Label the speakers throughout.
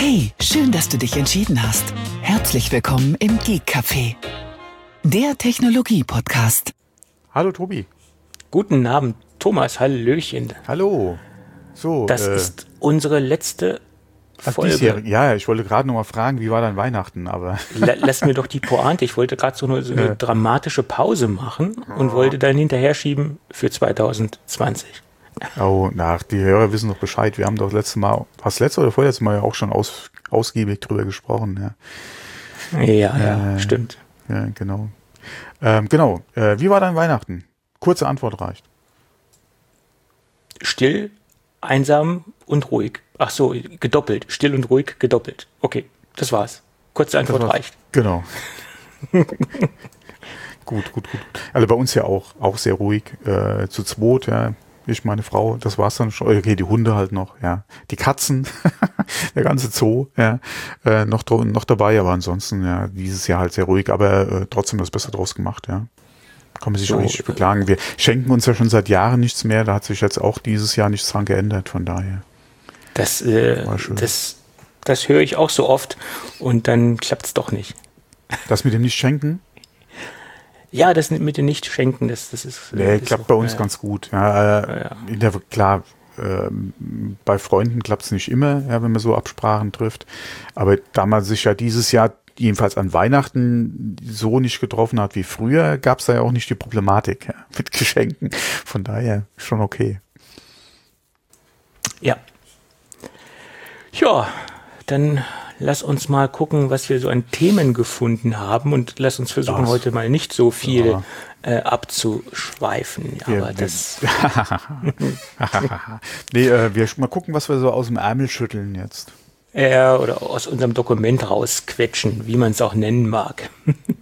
Speaker 1: Hey, schön, dass du dich entschieden hast. Herzlich willkommen im Geek Café, der Technologie-Podcast.
Speaker 2: Hallo Tobi.
Speaker 3: Guten Abend, Thomas, hallöchen.
Speaker 2: Hallo. So,
Speaker 3: das ist unsere letzte Folge.
Speaker 2: Ja, ich wollte gerade noch mal fragen, wie war dein Weihnachten, aber...
Speaker 3: Lass mir doch die Pointe. Ich wollte gerade so eine dramatische Pause machen und wollte dann hinterher schieben für 2020.
Speaker 2: Oh, die Hörer wissen doch Bescheid. Wir haben doch letztes oder vorletztes Mal ja auch schon ausgiebig drüber gesprochen. Ja,
Speaker 3: ja, stimmt.
Speaker 2: Ja, genau. Wie war dein Weihnachten? Kurze Antwort reicht.
Speaker 3: Still, einsam und ruhig. Ach so, gedoppelt. Still und ruhig, gedoppelt. Okay, das war's. Kurze Antwort reicht.
Speaker 2: Genau. Gut. Also bei uns ja auch sehr ruhig. Zu zweit, ja. Ich, meine Frau, das war's dann schon. Okay, die Hunde halt noch, ja. Die Katzen, der ganze Zoo, ja. Noch dabei, aber ansonsten, ja, dieses Jahr halt sehr ruhig, aber trotzdem das Beste draus gemacht, ja. Kann man sich auch nicht beklagen. Wir schenken uns ja schon seit Jahren nichts mehr. Da hat sich jetzt auch dieses Jahr nichts dran geändert, von daher.
Speaker 3: Das höre ich auch so oft und dann klappt es doch nicht.
Speaker 2: Das mit dem Nicht-Schenken?
Speaker 3: Ja, das mit dem Nicht-Schenken, das ist...
Speaker 2: Nee, klappt bei uns ganz gut. Ja, klar, bei Freunden klappt es nicht immer, ja, wenn man so Absprachen trifft. Aber da man sich ja dieses Jahr jedenfalls an Weihnachten so nicht getroffen hat wie früher, gab es da ja auch nicht die Problematik mit Geschenken. Von daher schon okay.
Speaker 3: Ja. Ja, dann lass uns mal gucken, was wir so an Themen gefunden haben und lass uns versuchen, heute mal nicht so viel abzuschweifen. Aber
Speaker 2: wir mal gucken, was wir so aus dem Ärmel schütteln jetzt.
Speaker 3: Oder aus unserem Dokument rausquetschen, wie man es auch nennen mag.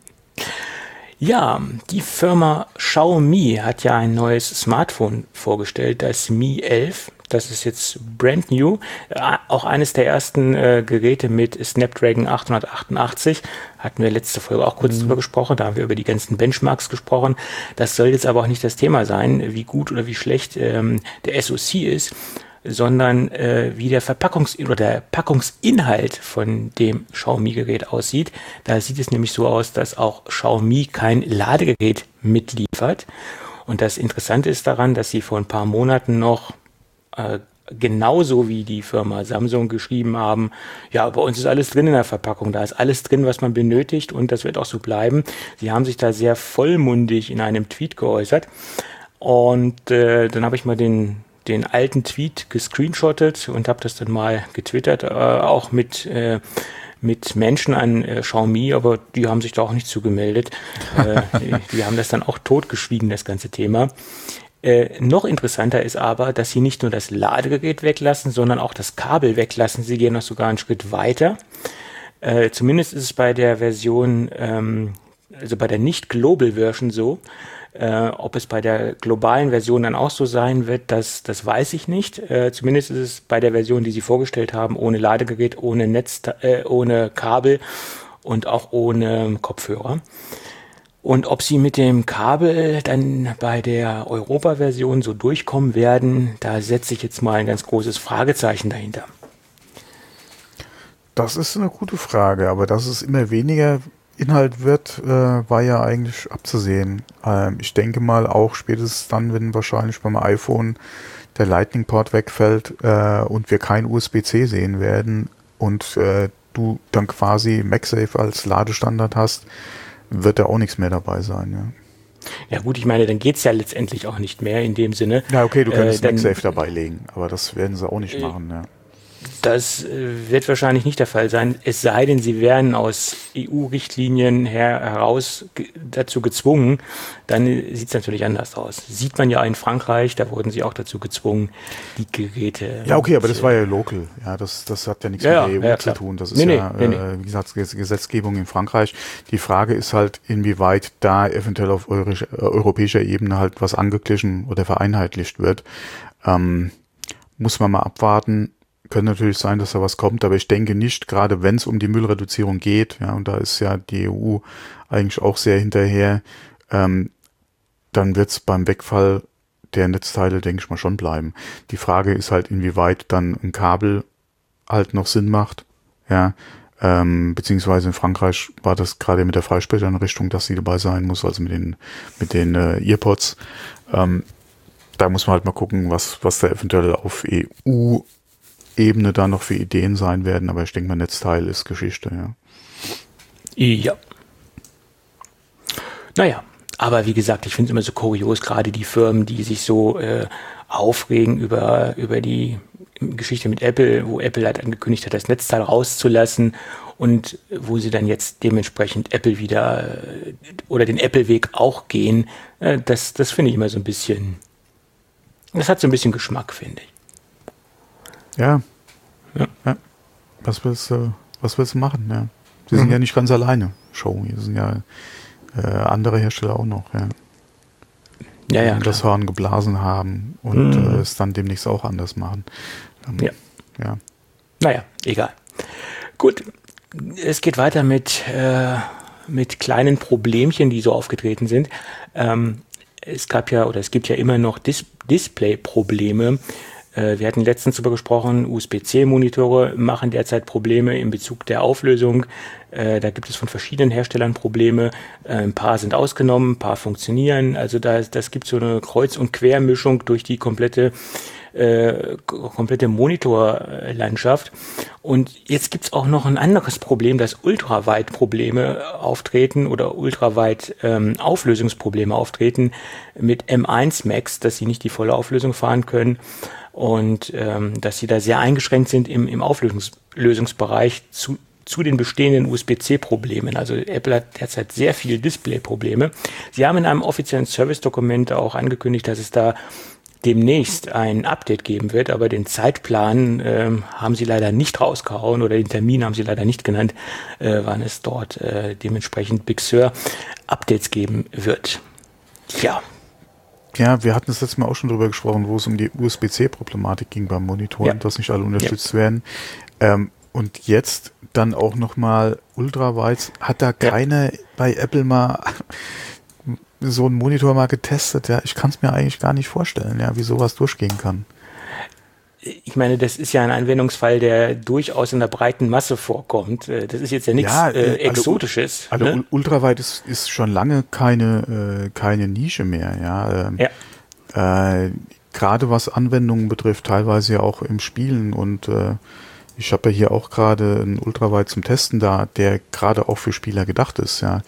Speaker 3: Ja, die Firma Xiaomi hat ja ein neues Smartphone vorgestellt, das Mi 11. Das ist jetzt brand new, auch eines der ersten Geräte mit Snapdragon 888. Hatten wir letzte Folge auch kurz drüber gesprochen, da haben wir über die ganzen Benchmarks gesprochen. Das soll jetzt aber auch nicht das Thema sein, wie gut oder wie schlecht der SoC ist, sondern wie der der Packungsinhalt von dem Xiaomi-Gerät aussieht. Da sieht es nämlich so aus, dass auch Xiaomi kein Ladegerät mitliefert. Und das Interessante ist daran, dass sie vor ein paar Monaten noch genauso wie die Firma Samsung geschrieben haben, ja, bei uns ist alles drin in der Verpackung, da ist alles drin, was man benötigt und das wird auch so bleiben. Sie haben sich da sehr vollmundig in einem Tweet geäußert und dann habe ich mal den alten Tweet gescreenshottet und habe das dann mal getwittert, auch mit Menschen an Xiaomi, aber die haben sich da auch nicht zugemeldet. Die haben das dann auch totgeschwiegen, das ganze Thema. Noch interessanter ist aber, dass sie nicht nur das Ladegerät weglassen, sondern auch das Kabel weglassen. Sie gehen noch sogar einen Schritt weiter. Zumindest ist es bei der Version, also bei der Nicht-Global-Version so. Ob es bei der globalen Version dann auch so sein wird, das weiß ich nicht. Zumindest ist es bei der Version, die sie vorgestellt haben, ohne Ladegerät, ohne Netz, ohne Kabel und auch ohne Kopfhörer. Und ob sie mit dem Kabel dann bei der Europa-Version so durchkommen werden, da setze ich jetzt mal ein ganz großes Fragezeichen dahinter.
Speaker 2: Das ist eine gute Frage, aber dass es immer weniger Inhalt wird, war ja eigentlich abzusehen. Ich denke mal auch spätestens dann, wenn wahrscheinlich beim iPhone der Lightning-Port wegfällt und wir kein USB-C sehen werden und du dann quasi MagSafe als Ladestandard hast, wird da auch nichts mehr dabei sein, ja.
Speaker 3: Ja gut, ich meine, dann geht's ja letztendlich auch nicht mehr in dem Sinne.
Speaker 2: Ja, okay, du könntest MagSafe dabei legen, aber das werden sie auch nicht machen, ja.
Speaker 3: Das wird wahrscheinlich nicht der Fall sein, es sei denn, sie werden aus EU-Richtlinien heraus dazu gezwungen, dann sieht es natürlich anders aus. Sieht man ja in Frankreich, da wurden sie auch dazu gezwungen, die Geräte...
Speaker 2: Ja, okay, aber das war ja local. Ja, das hat ja nichts mit der EU zu tun. Das ist wie gesagt, Gesetzgebung in Frankreich. Die Frage ist halt, inwieweit da eventuell auf europäischer Ebene halt was angeglichen oder vereinheitlicht wird. Muss man mal abwarten. Könnte natürlich sein, dass da was kommt, aber ich denke nicht, gerade wenn es um die Müllreduzierung geht, ja, und da ist ja die EU eigentlich auch sehr hinterher, dann wird es beim Wegfall der Netzteile, denke ich mal, schon bleiben. Die Frage ist halt, inwieweit dann ein Kabel halt noch Sinn macht, ja, beziehungsweise in Frankreich war das gerade mit der Freisprecheinrichtung, dass sie dabei sein muss, also mit den EarPods. Da muss man halt mal gucken, was da eventuell auf EU-Ebene da noch für Ideen sein werden, aber ich denke mal, Netzteil ist Geschichte, ja.
Speaker 3: Ja. Naja, aber wie gesagt, ich finde es immer so kurios, gerade die Firmen, die sich so aufregen über die Geschichte mit Apple, wo Apple halt angekündigt hat, das Netzteil rauszulassen und wo sie dann jetzt dementsprechend Apple wieder oder den Apple-Weg auch gehen. Das finde ich immer so ein bisschen, das hat so ein bisschen Geschmack, finde ich.
Speaker 2: Ja. Was willst du machen? Ja. Sie sind ja nicht ganz alleine, Xiaomi. Hier sind ja andere Hersteller auch noch, ja.
Speaker 3: Ja,
Speaker 2: die das Horn geblasen haben und es dann demnächst auch anders machen. Ja.
Speaker 3: Naja, egal. Gut, es geht weiter mit kleinen Problemchen, die so aufgetreten sind. Es gibt ja immer noch Display-Probleme. Wir hatten letztens darüber gesprochen, USB-C-Monitore machen derzeit Probleme in Bezug der Auflösung. Da gibt es von verschiedenen Herstellern Probleme. Ein paar sind ausgenommen, ein paar funktionieren. Also das gibt so eine Kreuz- und Quermischung durch die komplette Monitorlandschaft. Und jetzt gibt's auch noch ein anderes Problem, dass Ultraweit-Probleme auftreten oder Ultraweit-Auflösungsprobleme auftreten mit M1 Max, dass sie nicht die volle Auflösung fahren können und dass sie da sehr eingeschränkt sind im Auflösungsbereich zu den bestehenden USB-C-Problemen. Also Apple hat derzeit sehr viele Display-Probleme. Sie haben in einem offiziellen Service-Dokument auch angekündigt, dass es da demnächst ein Update geben wird, aber den Zeitplan haben sie leider nicht rausgehauen oder den Termin haben sie leider nicht genannt, wann es dort dementsprechend Big Sur Updates geben wird. Ja.
Speaker 2: Ja, wir hatten das letzte Mal auch schon drüber gesprochen, wo es um die USB-C-Problematik ging beim Monitoren, dass nicht alle unterstützt werden. Und jetzt dann auch nochmal Ultraweit. Hat da keiner bei Apple mal so einen Monitor mal getestet? Ja, ich kann es mir eigentlich gar nicht vorstellen, ja, wie sowas durchgehen kann.
Speaker 3: Ich meine, das ist ja ein Anwendungsfall, der durchaus in der breiten Masse vorkommt. Das ist jetzt ja nichts Exotisches.
Speaker 2: Also Ultraweit ist schon lange keine Nische mehr, ja. Gerade was Anwendungen betrifft, teilweise ja auch im Spielen und ich habe ja hier auch gerade einen Ultraweit zum Testen da, der gerade auch für Spieler gedacht ist, ja.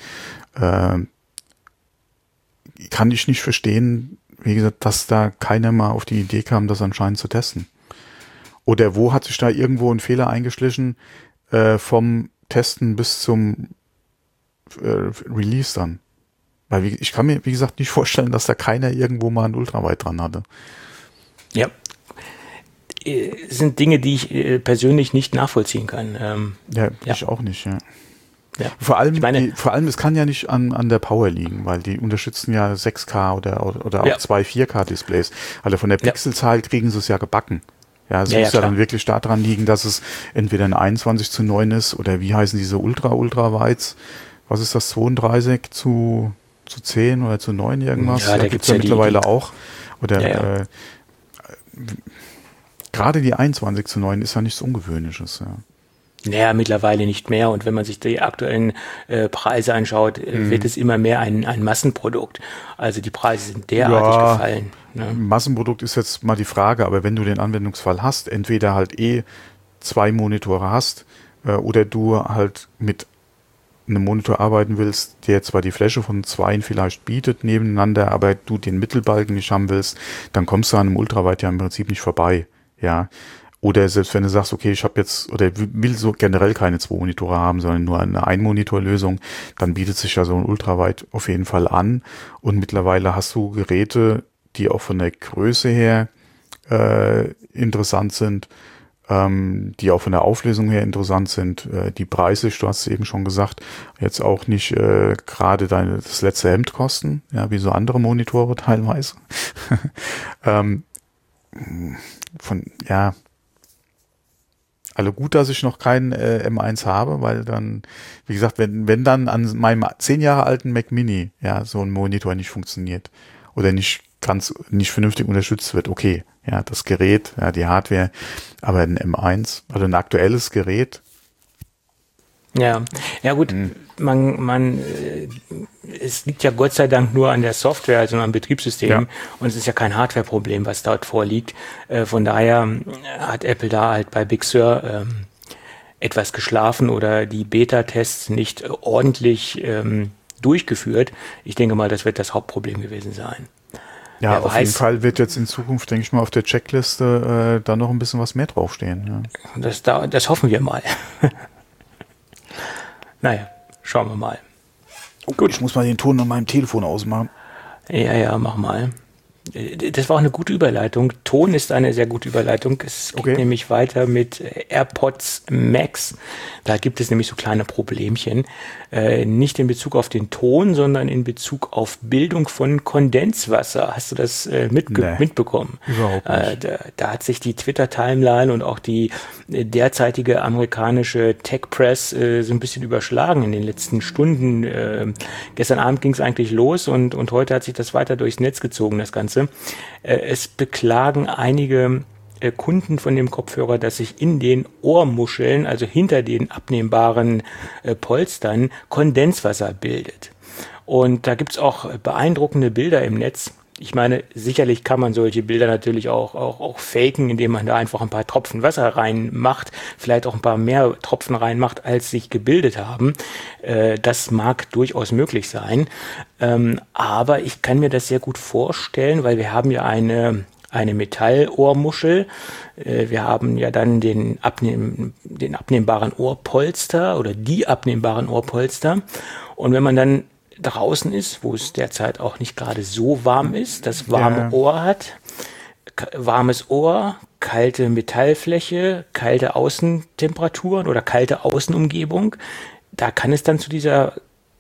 Speaker 2: Kann ich nicht verstehen, wie gesagt, dass da keiner mal auf die Idee kam, das anscheinend zu testen. Oder wo hat sich da irgendwo ein Fehler eingeschlichen vom Testen bis zum Release dann? Weil ich kann mir, wie gesagt, nicht vorstellen, dass da keiner irgendwo mal ein Ultraweit dran hatte.
Speaker 3: Ja. Sind Dinge, die ich persönlich nicht nachvollziehen kann.
Speaker 2: Ich auch nicht, ja.
Speaker 3: Ja.
Speaker 2: Vor allem, es kann ja nicht an der Power liegen, weil die unterstützen ja 6K oder auch 2 4K-Displays. Also von der Pixelzahl kriegen sie es ja gebacken. Ja, es muss ja dann wirklich daran liegen, dass es entweder ein 21:9 ist oder wie heißen diese Ultrawides? Was ist das, 32 zu 10 oder zu 9 irgendwas?
Speaker 3: Ja, da gibt's ja
Speaker 2: mittlerweile auch. Oder gerade die 21:9 ist ja nichts Ungewöhnliches, ja.
Speaker 3: Naja, mittlerweile nicht mehr. Und wenn man sich die aktuellen Preise anschaut, wird es immer mehr ein Massenprodukt. Also die Preise sind derartig gefallen. Ne?
Speaker 2: Massenprodukt ist jetzt mal die Frage, aber wenn du den Anwendungsfall hast, entweder halt 2 Monitore hast oder du halt mit einem Monitor arbeiten willst, der zwar die Fläche von 2 vielleicht bietet nebeneinander, aber du den Mittelbalken nicht haben willst, dann kommst du an einem Ultraweit ja im Prinzip nicht vorbei. Ja. Oder selbst wenn du sagst, okay, ich habe jetzt oder will so generell keine 2 Monitore haben, sondern nur eine Ein-Monitor-Lösung, dann bietet sich ja so ein Ultraweit auf jeden Fall an. Und mittlerweile hast du Geräte, die auch von der Größe her interessant sind, die auch von der Auflösung her interessant sind. Die Preise, du hast es eben schon gesagt, jetzt auch nicht gerade das letzte Hemd kosten, ja, wie so andere Monitore teilweise. Also gut, dass ich noch keinen M1 habe, weil dann, wie gesagt, wenn dann an meinem 10 Jahre alten Mac Mini so ein Monitor nicht funktioniert oder nicht vernünftig unterstützt wird, okay, ja, das Gerät, ja, die Hardware, aber ein M1, also ein aktuelles Gerät,
Speaker 3: Ja, ja gut, es liegt ja Gott sei Dank nur an der Software, also am Betriebssystem und es ist ja kein Hardware-Problem, was dort vorliegt. Von daher hat Apple da halt bei Big Sur etwas geschlafen oder die Beta-Tests nicht ordentlich durchgeführt. Ich denke mal, das wird das Hauptproblem gewesen sein.
Speaker 2: Ja, auf jeden Fall wird jetzt in Zukunft, denke ich mal, auf der Checkliste da noch ein bisschen was mehr draufstehen.
Speaker 3: Ja. Das hoffen wir mal. Naja, schauen wir mal.
Speaker 2: Gut. Ich muss mal den Ton an meinem Telefon ausmachen.
Speaker 3: Ja, mach mal. Das war auch eine gute Überleitung. Ton ist eine sehr gute Überleitung. Es geht nämlich weiter mit AirPods Max. Da gibt es nämlich so kleine Problemchen. Nicht in Bezug auf den Ton, sondern in Bezug auf Bildung von Kondenswasser. Hast du das mitbekommen?
Speaker 2: Überhaupt nicht.
Speaker 3: Da hat sich die Twitter-Timeline und auch die derzeitige amerikanische Tech-Press so ein bisschen überschlagen in den letzten Stunden. Gestern Abend ging es eigentlich los und heute hat sich das weiter durchs Netz gezogen, das Ganze. Es beklagen einige Kunden von dem Kopfhörer, dass sich in den Ohrmuscheln, also hinter den abnehmbaren Polstern, Kondenswasser bildet. Und da gibt's auch beeindruckende Bilder im Netz. Ich meine, sicherlich kann man solche Bilder natürlich auch faken, indem man da einfach ein paar Tropfen Wasser reinmacht, vielleicht auch ein paar mehr Tropfen reinmacht, als sich gebildet haben. Das mag durchaus möglich sein. Aber ich kann mir das sehr gut vorstellen, weil wir haben ja eine Metallohrmuschel. Wir haben ja dann den abnehmbaren Ohrpolster oder die abnehmbaren Ohrpolster. Und wenn man dann draußen ist, wo es derzeit auch nicht gerade so warm ist, das warme Ohr hat, warmes Ohr, kalte Metallfläche, kalte Außentemperaturen oder kalte Außenumgebung, da kann es dann zu dieser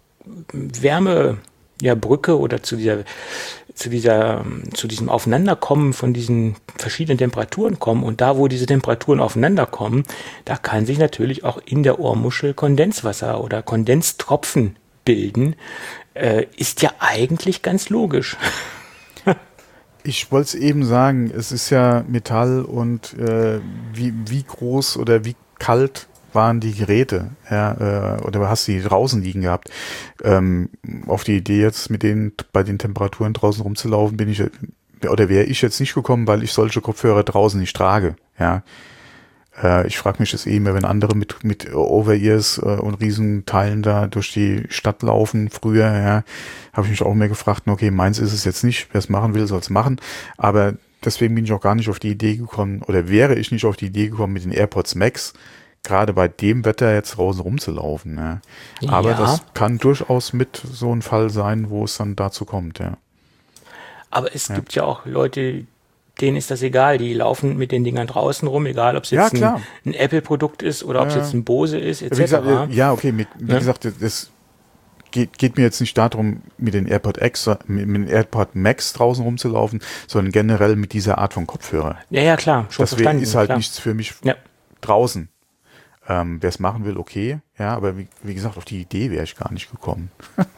Speaker 3: Wärmebrücke oder zu diesem Aufeinanderkommen von diesen verschiedenen Temperaturen kommen. Und da, wo diese Temperaturen aufeinanderkommen, da kann sich natürlich auch in der Ohrmuschel Kondenswasser oder Kondenstropfen bilden, ist ja eigentlich ganz logisch.
Speaker 2: Ich wollte es eben sagen, es ist ja Metall und wie groß oder wie kalt waren die Geräte, oder hast du die draußen liegen gehabt? Auf die Idee jetzt bei den Temperaturen draußen rumzulaufen wäre ich jetzt nicht gekommen, weil ich solche Kopfhörer draußen nicht trage, ja. Ich frage mich das immer, wenn andere mit Over-Ears und Riesenteilen da durch die Stadt laufen früher, ja, habe ich mich auch mehr gefragt, okay, meins ist es jetzt nicht, wer es machen will, soll es machen, aber deswegen bin ich auch gar nicht auf die Idee gekommen, oder wäre ich nicht auf die Idee gekommen, mit den AirPods Max gerade bei dem Wetter jetzt draußen rumzulaufen. Ja. Aber das kann durchaus mit so ein Fall sein, wo es dann dazu kommt. Ja.
Speaker 3: Aber es gibt ja auch Leute, denen ist das egal. Die laufen mit den Dingern draußen rum, egal ob es jetzt ein Apple-Produkt ist oder ob es jetzt ein Bose ist, etc.
Speaker 2: Wie gesagt, das geht mir jetzt nicht darum, mit den AirPod Max draußen rumzulaufen, sondern generell mit dieser Art von Kopfhörer.
Speaker 3: Ja, klar, schon verstanden.
Speaker 2: Das ist halt nichts für mich draußen. Wer es machen will, okay. Ja, aber wie gesagt, auf die Idee wäre ich gar nicht gekommen.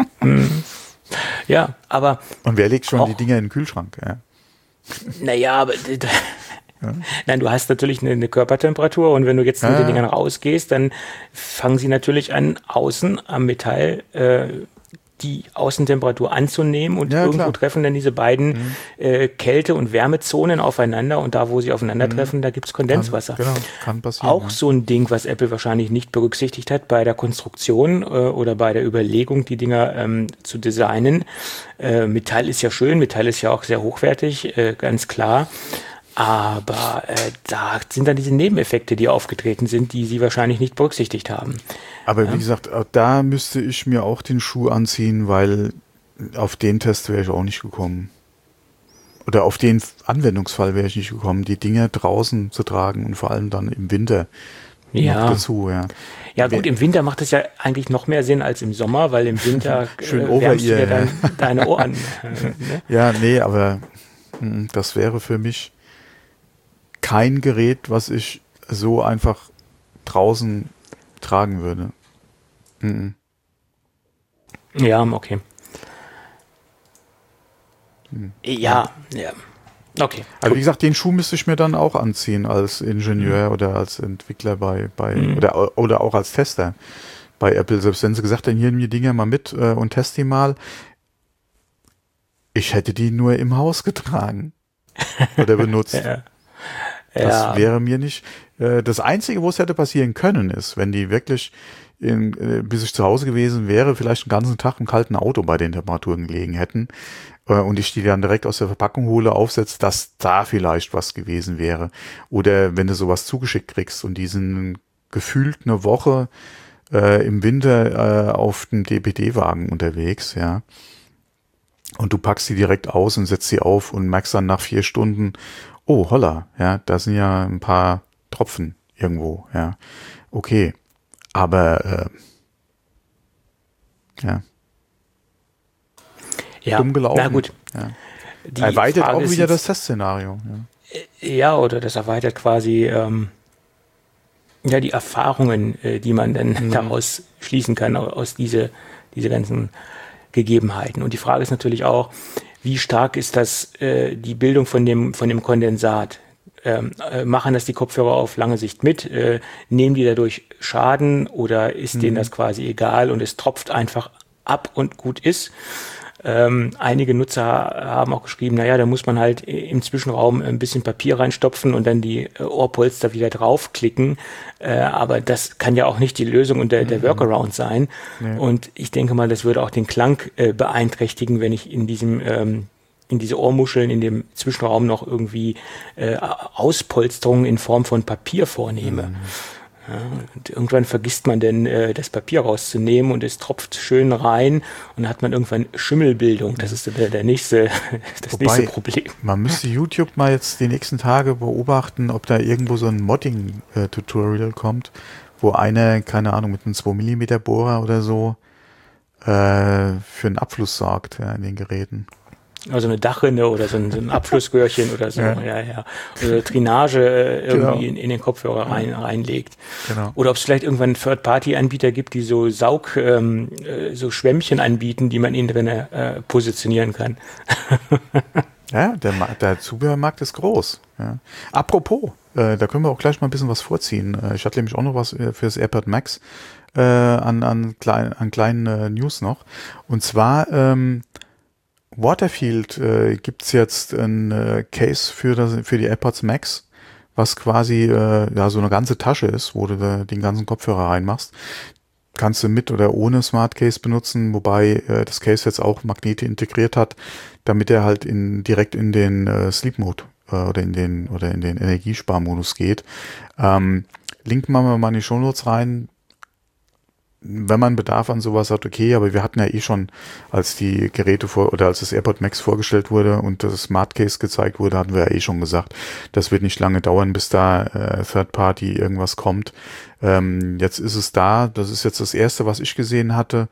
Speaker 3: Ja, aber...
Speaker 2: Und wer legt schon die Dinger in den Kühlschrank? Ja.
Speaker 3: Naja, aber... Nein, du hast natürlich eine Körpertemperatur und wenn du jetzt mit den Dingern rausgehst, dann fangen sie natürlich an, außen am Metall die Außentemperatur anzunehmen und irgendwo treffen dann diese beiden Kälte- und Wärmezonen aufeinander und da, wo sie aufeinandertreffen, da gibt's Kondenswasser.
Speaker 2: Kann passieren.
Speaker 3: Auch so ein Ding, was Apple wahrscheinlich nicht berücksichtigt hat bei der Konstruktion oder bei der Überlegung, die Dinger zu designen. Metall ist ja schön, Metall ist ja auch sehr hochwertig, ganz klar. Aber da sind dann diese Nebeneffekte, die aufgetreten sind, die sie wahrscheinlich nicht berücksichtigt haben.
Speaker 2: Aber wie gesagt, da müsste ich mir auch den Schuh anziehen, weil auf den Test wäre ich auch nicht gekommen. Oder auf den Anwendungsfall wäre ich nicht gekommen, die Dinger draußen zu tragen und vor allem dann im Winter noch dazu.
Speaker 3: Ja gut, im Winter macht es ja eigentlich noch mehr Sinn als im Sommer, weil im Winter wärmst du ja dann deine Ohren.
Speaker 2: Ne? Ja, nee, aber das wäre für mich kein Gerät, was ich so einfach draußen tragen würde.
Speaker 3: Ja, okay. Ja. Okay.
Speaker 2: Also wie gesagt, den Schuh müsste ich mir dann auch anziehen als Ingenieur oder als Entwickler oder auch als Tester. bei Apple, selbst wenn sie gesagt haben, hier nimm die Dinger mal mit und test die mal. Ich hätte die nur im Haus getragen oder benutzt. Das wäre mir nicht. Das Einzige, wo es hätte passieren können, ist, wenn die wirklich, bis ich zu Hause gewesen wäre, vielleicht einen ganzen Tag im kalten Auto bei den Temperaturen gelegen hätten und ich die dann direkt aus der Verpackung hole, aufsetze, dass da vielleicht was gewesen wäre. Oder wenn du sowas zugeschickt kriegst und diesen gefühlt eine Woche im Winter auf dem DPD-Wagen unterwegs, ja, und du packst die direkt aus und setzt sie auf und merkst dann nach 4 Stunden, oh, holla, ja, da sind ja ein paar Tropfen irgendwo, ja, okay, aber dumm gelaufen.
Speaker 3: Na gut.
Speaker 2: Ja. Erweitert
Speaker 3: Frage
Speaker 2: auch wieder das Testszenario.
Speaker 3: Ja, oder das erweitert quasi die Erfahrungen, die man dann daraus schließen kann, aus diese ganzen Gegebenheiten. Und die Frage ist natürlich auch, wie stark ist das die Bildung von dem Kondensat? Machen das die Kopfhörer auf lange Sicht mit? Nehmen die dadurch Schaden oder ist denen das quasi egal und es tropft einfach ab und gut ist? Einige Nutzer haben auch geschrieben, da muss man halt im Zwischenraum ein bisschen Papier reinstopfen und dann die Ohrpolster wieder draufklicken. Aber das kann ja auch nicht die Lösung und der Workaround sein. Nee. Und ich denke mal, das würde auch den Klang beeinträchtigen, wenn ich in diese Ohrmuscheln in dem Zwischenraum noch irgendwie Auspolsterungen in Form von Papier vornehme. Ja, und irgendwann vergisst man denn, das Papier rauszunehmen und es tropft schön rein und dann hat man irgendwann Schimmelbildung. Das ist das nächste Problem.
Speaker 2: Man müsste YouTube mal jetzt die nächsten Tage beobachten, ob da irgendwo so ein Modding-Tutorial kommt, wo einer, keine Ahnung, mit einem 2 mm Bohrer oder so für einen Abfluss sorgt in den Geräten.
Speaker 3: Also eine Dachrinne oder so ein Abflussröhrchen oder so, Oder Drainage irgendwie in den Kopfhörer reinlegt. Genau. Oder ob es vielleicht irgendwann Third-Party-Anbieter gibt, die so so Schwämmchen anbieten, die man innen drin positionieren kann.
Speaker 2: Ja, der Zubehörmarkt ist groß. Ja. Apropos, da können wir auch gleich mal ein bisschen was vorziehen. Ich hatte nämlich auch noch was für das AirPod Max an kleinen News noch. Und zwar Waterfield gibt's jetzt ein Case für die AirPods Max, was quasi so eine ganze Tasche ist, wo du den ganzen Kopfhörer reinmachst. Kannst du mit oder ohne Smart Case benutzen, wobei das Case jetzt auch Magnete integriert hat, damit er halt direkt in den Sleep Mode oder in den Energiesparmodus geht. Link machen wir mal in die Shownotes rein. Wenn man Bedarf an sowas hat, okay, aber wir hatten ja schon, als die Geräte als das AirPod Max vorgestellt wurde und das Smart Case gezeigt wurde, hatten wir ja schon gesagt, das wird nicht lange dauern, bis da Third Party irgendwas kommt. Jetzt ist es da, das ist jetzt das erste, was ich gesehen hatte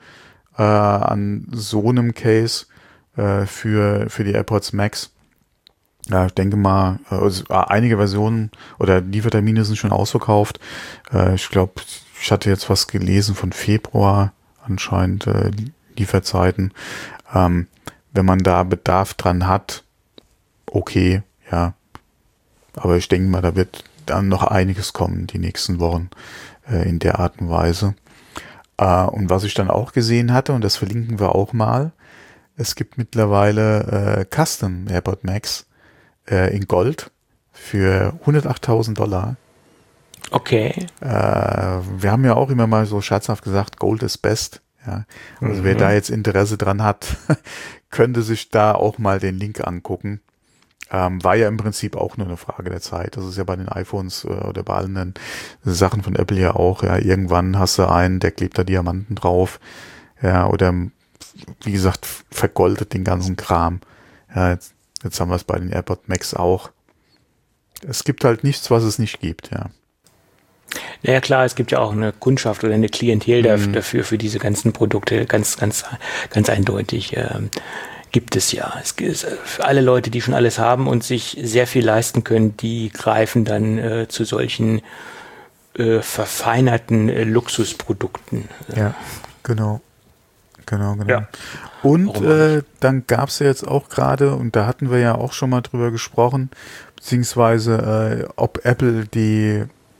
Speaker 2: an so einem Case für die AirPods Max. Ja, ich denke mal, einige Versionen oder Liefertermine sind schon ausverkauft. Ich glaube, ich hatte jetzt was gelesen von Februar, anscheinend Lieferzeiten. Wenn man da Bedarf dran hat, okay, ja. Aber ich denke mal, da wird dann noch einiges kommen die nächsten Wochen in der Art und Weise. Und was ich dann auch gesehen hatte, und das verlinken wir auch mal, es gibt mittlerweile Custom AirPod Max in Gold für $108.000.
Speaker 3: Okay.
Speaker 2: Wir haben ja auch immer mal so scherzhaft gesagt, Gold is best. Ja. Also wer da jetzt Interesse dran hat, könnte sich da auch mal den Link angucken. War ja im Prinzip auch nur eine Frage der Zeit. Das ist ja bei den iPhones oder bei allen Sachen von Apple ja auch. Ja, irgendwann hast du einen, der klebt da Diamanten drauf. Ja, oder wie gesagt, vergoldet den ganzen Kram. Ja, jetzt haben wir es bei den AirPod Max auch. Es gibt halt nichts, was es nicht gibt, ja.
Speaker 3: Naja klar, es gibt ja auch eine Kundschaft oder eine Klientel dafür, für diese ganzen Produkte, ganz eindeutig gibt es ja. Es ist für alle Leute, die schon alles haben und sich sehr viel leisten können, die greifen dann zu solchen verfeinerten Luxusprodukten.
Speaker 2: Ja, genau. Ja. Und dann gab es ja jetzt auch gerade, und da hatten wir ja auch schon mal drüber gesprochen, beziehungsweise ob Apple die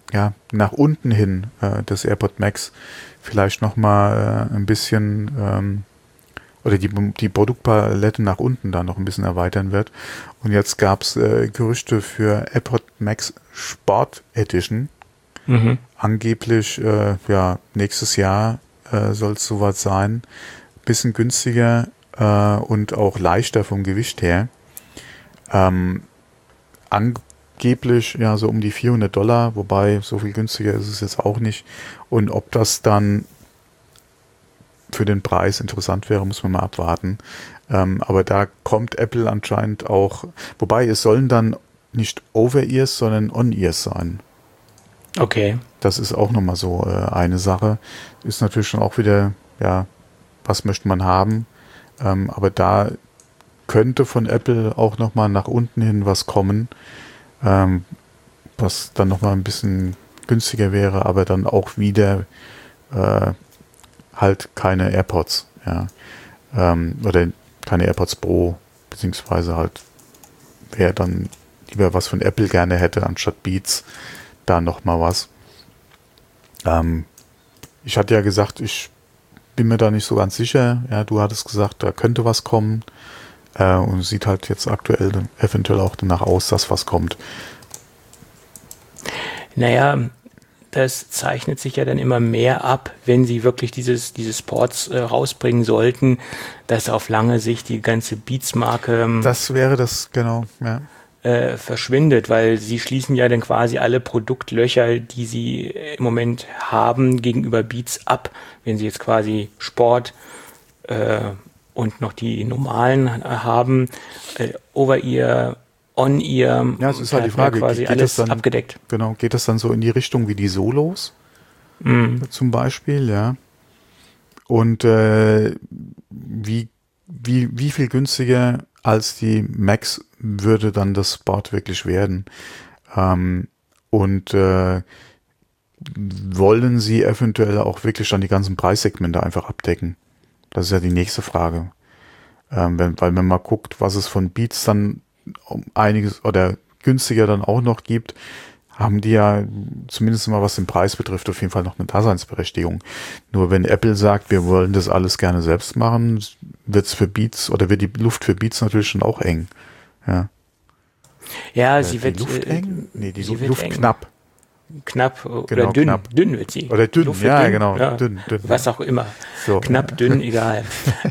Speaker 2: nach unten hin des AirPod Max vielleicht nochmal ein bisschen oder die Produktpalette nach unten da noch ein bisschen erweitern wird. Und jetzt gab es Gerüchte für AirPod Max Sport Edition. Angeblich nächstes Jahr soll es soweit sein. Bisschen günstiger und auch leichter vom Gewicht her. Angeblich so um die $400, wobei so viel günstiger ist es jetzt auch nicht. Und ob das dann für den Preis interessant wäre, muss man mal abwarten. Aber da kommt Apple anscheinend auch, wobei es sollen dann nicht Over-Ears, sondern On-Ears sein.
Speaker 3: Okay.
Speaker 2: Das ist auch nochmal so eine Sache. Ist natürlich schon auch wieder, was möchte man haben? Aber da könnte von Apple auch nochmal nach unten hin was kommen, was dann nochmal ein bisschen günstiger wäre, aber dann auch wieder halt keine AirPods, oder keine AirPods Pro, beziehungsweise halt, wer dann lieber was von Apple gerne hätte, anstatt Beats, da nochmal was. Ich hatte ja gesagt, ich bin mir da nicht so ganz sicher. Ja, du hattest gesagt, da könnte was kommen. Und sieht halt jetzt aktuell eventuell auch danach aus, dass was kommt.
Speaker 3: Naja, das zeichnet sich ja dann immer mehr ab, wenn sie wirklich diese Sports rausbringen sollten, dass auf lange Sicht die ganze Beats-Marke
Speaker 2: das wäre das, genau, ja.
Speaker 3: Verschwindet, weil sie schließen ja dann quasi alle Produktlöcher, die sie im Moment haben, gegenüber Beats ab. Wenn sie jetzt quasi Sport und noch die normalen haben, Over-Ear, On-Ear,
Speaker 2: ja, es ist halt die Frage,
Speaker 3: quasi
Speaker 2: geht
Speaker 3: alles
Speaker 2: das dann,
Speaker 3: abgedeckt.
Speaker 2: Genau, geht das dann so in die Richtung wie die Solos zum Beispiel, ja. Und wie viel günstiger als die Max würde dann das Sport wirklich werden? Und wollen sie eventuell auch wirklich dann die ganzen Preissegmente einfach abdecken? Das ist ja die nächste Frage. Weil man mal guckt, was es von Beats dann um einiges oder günstiger dann auch noch gibt, haben die ja zumindest mal, was den Preis betrifft, auf jeden Fall noch eine Daseinsberechtigung. Nur wenn Apple sagt, wir wollen das alles gerne selbst machen, wird's für Beats oder wird die Luft für Beats natürlich schon auch eng.
Speaker 3: Ja, sie wird
Speaker 2: Luft eng? Nee, die Luft
Speaker 3: eng.
Speaker 2: knapp.
Speaker 3: Knapp oder
Speaker 2: Genau,
Speaker 3: dünn.
Speaker 2: knapp.
Speaker 3: Dünn wird sie.
Speaker 2: Oder dünn,
Speaker 3: Luft
Speaker 2: ja,
Speaker 3: dünn,
Speaker 2: genau.
Speaker 3: ja.
Speaker 2: Dünn.
Speaker 3: Was auch immer.
Speaker 2: So.
Speaker 3: Knapp, dünn, egal.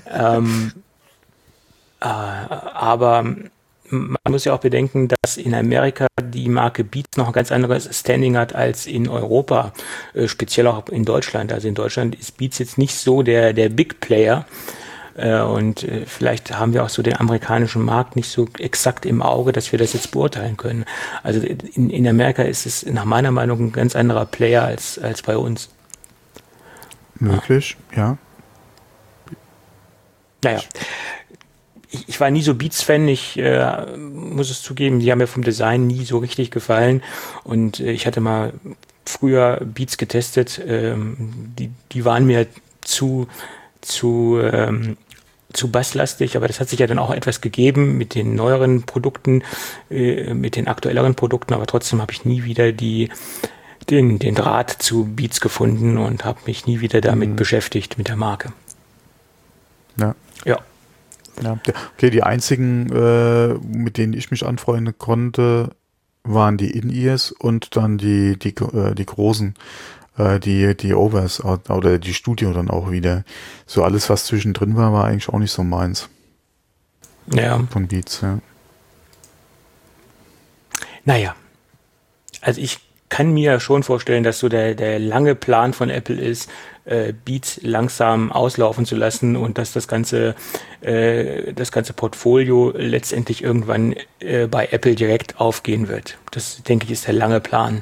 Speaker 3: Aber man muss ja auch bedenken, dass in Amerika die Marke Beats noch ein ganz anderes Standing hat als in Europa, speziell auch in Deutschland. Also in Deutschland ist Beats jetzt nicht so der Big Player. Und vielleicht haben wir auch so den amerikanischen Markt nicht so exakt im Auge, dass wir das jetzt beurteilen können. Also in Amerika ist es nach meiner Meinung ein ganz anderer Player als bei uns.
Speaker 2: Möglich, ja.
Speaker 3: Naja, ich war nie so Beats-Fan, ich muss es zugeben, die haben mir vom Design nie so richtig gefallen. Und ich hatte mal früher Beats getestet, die waren mir zu basslastig, aber das hat sich ja dann auch etwas gegeben mit den neueren Produkten, mit den aktuelleren Produkten, aber trotzdem habe ich nie wieder den Draht zu Beats gefunden und habe mich nie wieder damit beschäftigt, mit der Marke.
Speaker 2: Ja. Okay, die einzigen, mit denen ich mich anfreunden konnte, waren die In-Ears und dann die großen, die Overs oder die Studio dann auch wieder. So alles, was zwischendrin war eigentlich auch nicht so meins.
Speaker 3: Ja.
Speaker 2: Von Beats, ja.
Speaker 3: Naja, also ich kann mir schon vorstellen, dass so der lange Plan von Apple ist, Beats langsam auslaufen zu lassen und dass das ganze Portfolio letztendlich irgendwann bei Apple direkt aufgehen wird. Das, denke ich, ist der lange Plan.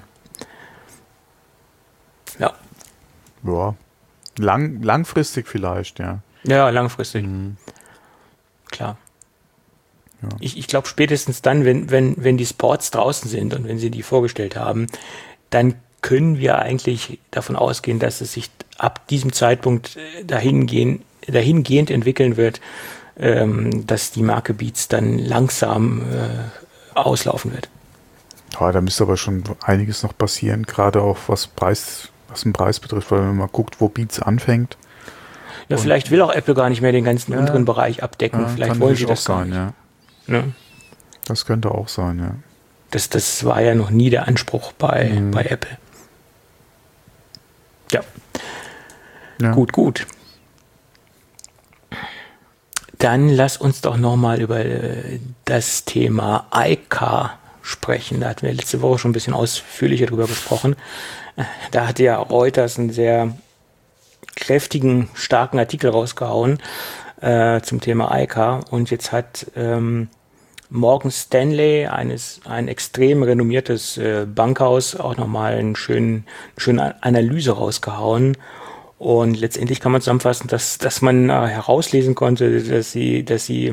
Speaker 3: Ja.
Speaker 2: Ja. Langfristig vielleicht, ja.
Speaker 3: Ja, langfristig. Klar. Ja. Ich glaube spätestens dann, wenn die Sports draußen sind und wenn sie die vorgestellt haben, dann können wir eigentlich davon ausgehen, dass es sich ab diesem Zeitpunkt dahingehend entwickeln wird, dass die Marke Beats dann langsam auslaufen wird.
Speaker 2: Ja, da müsste aber schon einiges noch passieren, gerade auch was den Preis betrifft, weil wenn man mal guckt, wo Beats anfängt.
Speaker 3: Ja, vielleicht will auch Apple gar nicht mehr den ganzen unteren Bereich abdecken.
Speaker 2: Ja,
Speaker 3: vielleicht wollen sie das gar nicht.
Speaker 2: Ja.
Speaker 3: Ne?
Speaker 2: Das könnte auch sein, ja.
Speaker 3: Das war ja noch nie der Anspruch bei Apple. Ja. Gut. Dann lass uns doch nochmal über das Thema iCar sprechen. Da hatten wir letzte Woche schon ein bisschen ausführlicher drüber gesprochen. Da hatte ja Reuters einen sehr kräftigen, starken Artikel rausgehauen zum Thema iCar. Und jetzt hat Morgan Stanley, ein extrem renommiertes Bankhaus, auch nochmal eine schöne Analyse rausgehauen. Und letztendlich kann man zusammenfassen, dass man herauslesen konnte, dass sie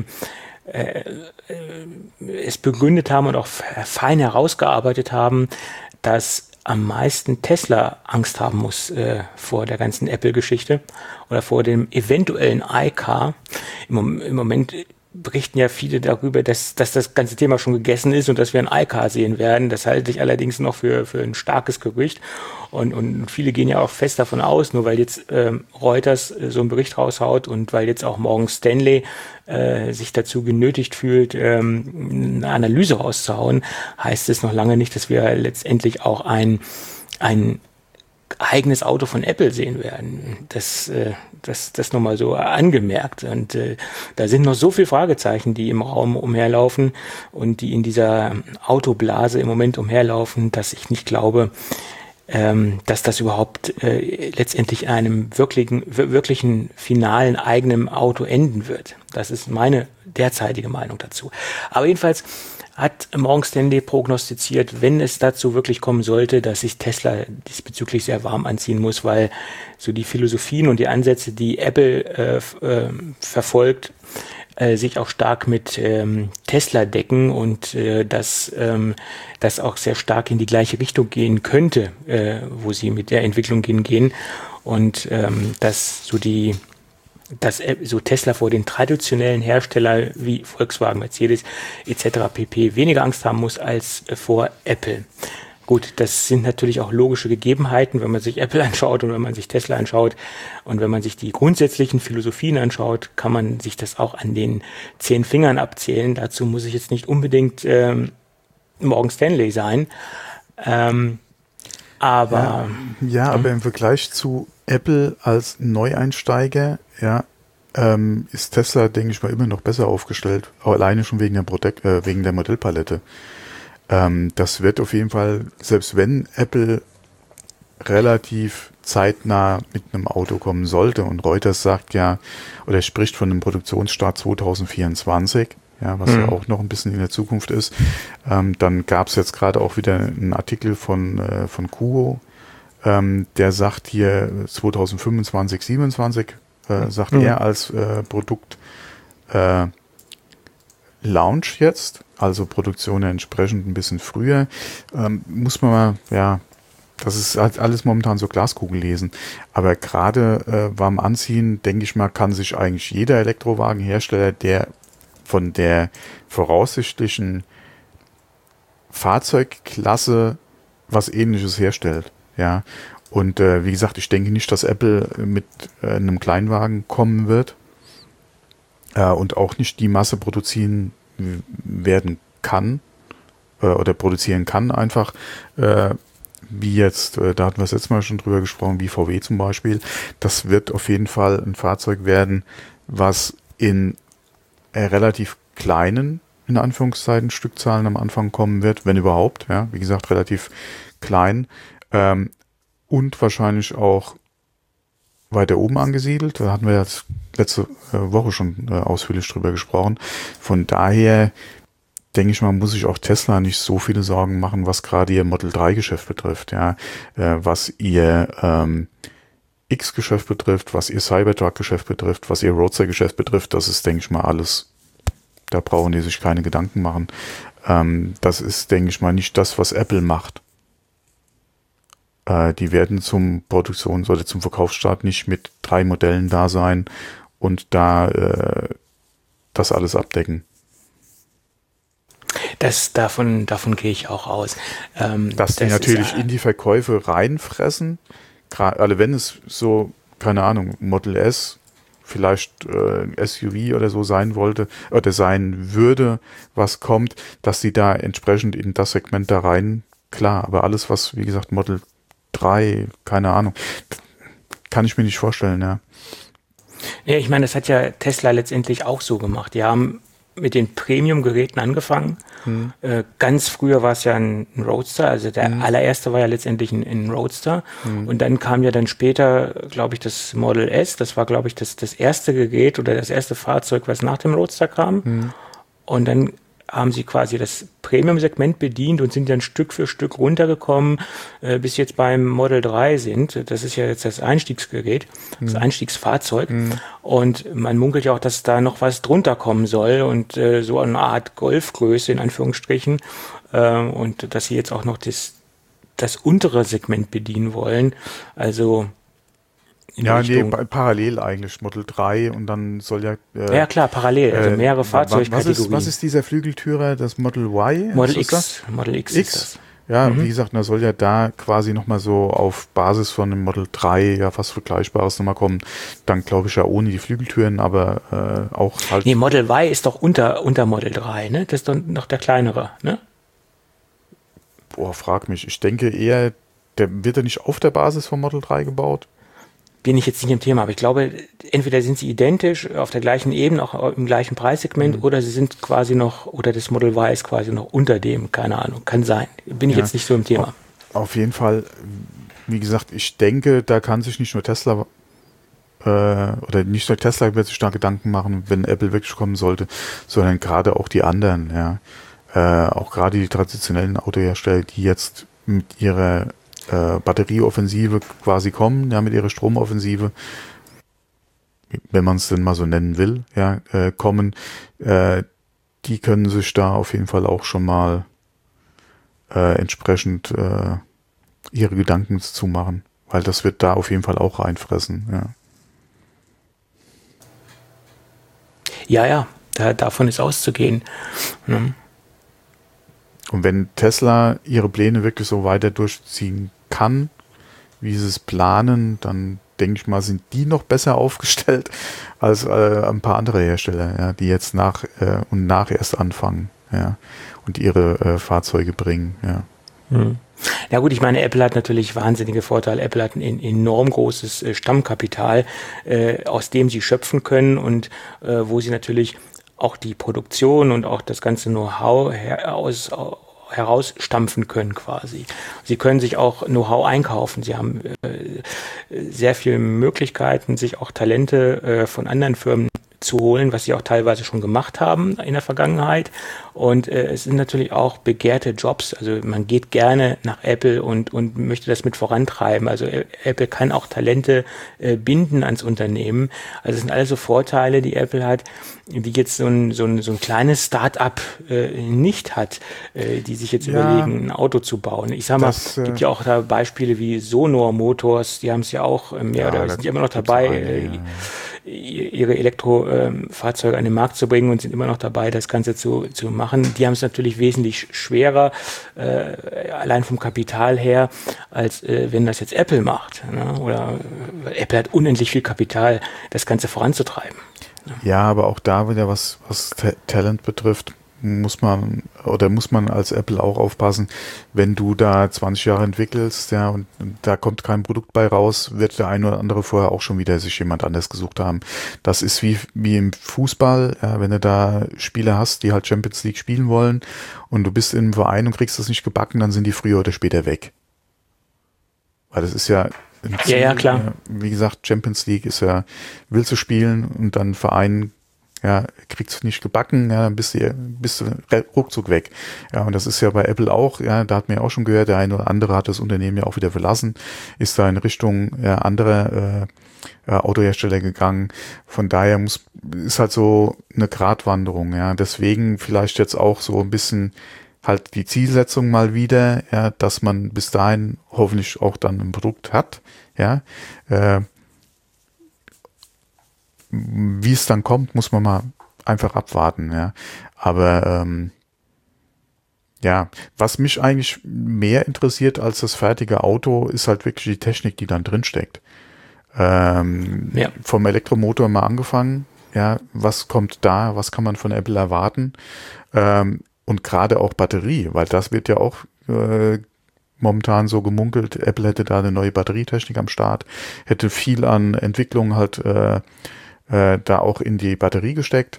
Speaker 3: es begründet haben und auch fein herausgearbeitet haben, dass am meisten Tesla Angst haben muss vor der ganzen Apple-Geschichte oder vor dem eventuellen iCar. Im Moment berichten ja viele darüber, dass das ganze Thema schon gegessen ist und dass wir ein iCar sehen werden. Das halte ich allerdings noch für ein starkes Gerücht. Und viele gehen ja auch fest davon aus, nur weil jetzt Reuters so einen Bericht raushaut und weil jetzt auch Morgan Stanley sich dazu genötigt fühlt, eine Analyse rauszuhauen, heißt es noch lange nicht, dass wir letztendlich auch ein eigenes Auto von Apple sehen werden. Das nochmal so angemerkt. Und da sind noch so viele Fragezeichen, die im Raum umherlaufen und die in dieser Autoblase im Moment umherlaufen, dass ich nicht glaube, dass das überhaupt letztendlich einem wirklichen finalen eigenen Auto enden wird. Das ist meine derzeitige Meinung dazu. Aber jedenfalls hat Morgan Stanley prognostiziert, wenn es dazu wirklich kommen sollte, dass sich Tesla diesbezüglich sehr warm anziehen muss, weil so die Philosophien und die Ansätze, die Apple verfolgt, sich auch stark mit Tesla decken und dass das auch sehr stark in die gleiche Richtung gehen könnte, wo sie mit der Entwicklung gehen und dass so Tesla vor den traditionellen Herstellern wie Volkswagen, Mercedes etc. pp. Weniger Angst haben muss als vor Apple. Gut, das sind natürlich auch logische Gegebenheiten, wenn man sich Apple anschaut und wenn man sich Tesla anschaut und wenn man sich die grundsätzlichen Philosophien anschaut, kann man sich das auch an den 10 Fingern abzählen. Dazu muss ich jetzt nicht unbedingt Morgan Stanley sein. Aber
Speaker 2: im Vergleich zu Apple als Neueinsteiger, ist Tesla, denke ich mal, immer noch besser aufgestellt. Auch alleine schon wegen der Modellpalette. Das wird auf jeden Fall, selbst wenn Apple relativ zeitnah mit einem Auto kommen sollte und Reuters sagt ja, oder spricht von einem Produktionsstart 2024, was ja auch noch ein bisschen in der Zukunft ist, dann gab es jetzt gerade auch wieder einen Artikel von Kuo, der sagt hier 2025, 27, sagt er als Produkt Launch jetzt, also Produktion entsprechend ein bisschen früher, muss man mal, das ist halt alles momentan so Glaskugel lesen, aber gerade beim Anziehen, denke ich mal, kann sich eigentlich jeder Elektrowagenhersteller, der von der voraussichtlichen Fahrzeugklasse was Ähnliches herstellt, und wie gesagt, ich denke nicht, dass Apple mit einem Kleinwagen kommen wird, und auch nicht die Masse produzieren werden kann oder produzieren kann einfach, wie jetzt, da hatten wir es jetzt mal schon drüber gesprochen, wie VW zum Beispiel. Das wird auf jeden Fall ein Fahrzeug werden, was in relativ kleinen, in Anführungszeichen, Stückzahlen am Anfang kommen wird, wenn überhaupt, wie gesagt, relativ klein, und wahrscheinlich auch weiter oben angesiedelt. Da hatten wir jetzt letzte Woche schon ausführlich drüber gesprochen. Von daher denke ich mal, muss sich auch Tesla nicht so viele Sorgen machen, was gerade ihr Model 3 Geschäft betrifft, was ihr X-Geschäft betrifft, was ihr Cybertruck-Geschäft betrifft, was ihr Roadster-Geschäft betrifft. Das ist, denke ich mal, alles, da brauchen die sich keine Gedanken machen. Das ist, denke ich mal, nicht das, was Apple macht. Die werden zum Verkaufsstart nicht mit 3 Modellen da sein und da das alles abdecken.
Speaker 3: Davon gehe ich auch aus.
Speaker 2: Dass die natürlich in die Verkäufe reinfressen, gerade wenn es so, keine Ahnung, Model S, vielleicht SUV oder so sein wollte oder sein würde, was kommt, dass die da entsprechend in das Segment da rein, klar, aber alles, was, wie gesagt, Model 3, keine Ahnung, kann ich mir nicht vorstellen, ja.
Speaker 3: Ja, ich meine, das hat ja Tesla letztendlich auch so gemacht. Die haben mit den Premium-Geräten angefangen. Ganz früher war es ja ein Roadster, also der allererste war ja letztendlich ein Roadster. Und dann kam ja dann später, glaube ich, das Model S. Das war, glaube ich, das erste Gerät oder das erste Fahrzeug, was nach dem Roadster kam. Und dann haben sie quasi das Premium-Segment bedient und sind dann Stück für Stück runtergekommen, bis jetzt beim Model 3 sind. Das ist ja jetzt das Einstiegsgerät, das Einstiegsfahrzeug. Und man munkelt ja auch, dass da noch was drunter kommen soll und so eine Art Golfgröße in Anführungsstrichen. Und dass sie jetzt auch noch das untere Segment bedienen wollen. Also
Speaker 2: ja, parallel eigentlich, Model 3 und dann soll ja...
Speaker 3: ja klar, parallel, also mehrere Fahrzeugkategorien.
Speaker 2: Was ist dieser Flügeltürer, das Model Y?
Speaker 3: Model X. Model X ist das.
Speaker 2: Ja, wie gesagt, da soll ja da quasi nochmal so auf Basis von dem Model 3 ja fast Vergleichbares nochmal kommen. Dann glaube ich ja ohne die Flügeltüren, aber auch halt...
Speaker 3: Nee, Model Y ist doch unter Model 3, ne? Das ist doch noch der kleinere, ne?
Speaker 2: Boah, frag mich. Ich denke eher, wird er nicht auf der Basis von Model 3 gebaut?
Speaker 3: Bin ich jetzt nicht im Thema, aber ich glaube, entweder sind sie identisch auf der gleichen Ebene, auch im gleichen Preissegment, oder sie sind quasi noch, oder das Model Y ist quasi noch unter dem, keine Ahnung, kann sein. Bin ich jetzt nicht so im Thema.
Speaker 2: Auf jeden Fall, wie gesagt, ich denke, da kann sich nicht nur Tesla oder nicht nur Tesla wird sich da Gedanken machen, wenn Apple wirklich kommen sollte, sondern gerade auch die anderen, ja. Auch gerade die traditionellen Autohersteller, die jetzt mit ihrer Batterieoffensive quasi kommen, ja, mit ihrer Stromoffensive, wenn man es denn mal so nennen will, ja, kommen, die können sich da auf jeden Fall auch schon mal entsprechend ihre Gedanken zu machen, weil das wird da auf jeden Fall auch reinfressen,
Speaker 3: ja. Ja, davon ist auszugehen.
Speaker 2: Und wenn Tesla ihre Pläne wirklich so weiter durchziehen kann, wie sie es planen, dann denke ich mal, sind die noch besser aufgestellt als ein paar andere Hersteller, ja, die jetzt nach erst anfangen, ja, und ihre Fahrzeuge bringen, ja.
Speaker 3: Ja gut, ich meine, Apple hat natürlich wahnsinnige Vorteile. Apple hat ein enorm großes Stammkapital, aus dem sie schöpfen können und wo sie natürlich auch die Produktion und auch das ganze Know-how herausstampfen können quasi. Sie können sich auch Know-how einkaufen. Sie haben sehr viele Möglichkeiten, sich auch Talente von anderen Firmen zu holen, was sie auch teilweise schon gemacht haben in der Vergangenheit. Und es sind natürlich auch begehrte Jobs. Also man geht gerne nach Apple und möchte das mit vorantreiben. Also Apple kann auch Talente binden ans Unternehmen. Also es sind alles so Vorteile, die Apple hat, die jetzt so ein kleines Start-up nicht hat, die sich jetzt überlegen, ein Auto zu bauen. Ich sag mal, es gibt ja auch da Beispiele wie Sonor Motors, die haben es ja auch mehr oder sind immer noch dabei, ihre Elektrofahrzeuge an den Markt zu bringen und sind immer noch dabei, das Ganze zu machen. Die haben es natürlich wesentlich schwerer, allein vom Kapital her, als wenn das jetzt Apple macht. Ne? Oder Apple hat unendlich viel Kapital, das Ganze voranzutreiben.
Speaker 2: Ja, aber auch da wieder, was Talent betrifft, muss man als Apple auch aufpassen, wenn du da 20 Jahre entwickelst, ja, und da kommt kein Produkt bei raus, wird der eine oder andere vorher auch schon wieder sich jemand anders gesucht haben. Das ist wie im Fußball, ja, wenn du da Spieler hast, die halt Champions League spielen wollen und du bist im Verein und kriegst das nicht gebacken, dann sind die früher oder später weg. Weil das ist ja Ziel,
Speaker 3: ja, klar.
Speaker 2: Wie gesagt, Champions League ist ja, willst du spielen und dann Verein, ja, kriegst du nicht gebacken, ja, dann bist du ruckzuck weg. Ja, und das ist ja bei Apple auch, ja, da hat man ja auch schon gehört, der eine oder andere hat das Unternehmen ja auch wieder verlassen, ist da in Richtung anderer Autohersteller gegangen. Von daher ist halt so eine Gratwanderung, ja. Deswegen vielleicht jetzt auch so ein bisschen halt die Zielsetzung mal wieder, ja, dass man bis dahin hoffentlich auch dann ein Produkt hat, ja. Wie es dann kommt, muss man mal einfach abwarten, ja. Aber Ja, was mich eigentlich mehr interessiert als das fertige Auto, ist halt wirklich die Technik, die dann drin steckt. Vom Elektromotor mal angefangen, ja, was kommt da, was kann man von Apple erwarten? Und gerade auch Batterie, weil das wird ja auch momentan so gemunkelt, Apple hätte da eine neue Batterietechnik am Start, hätte viel an Entwicklung halt da auch in die Batterie gesteckt,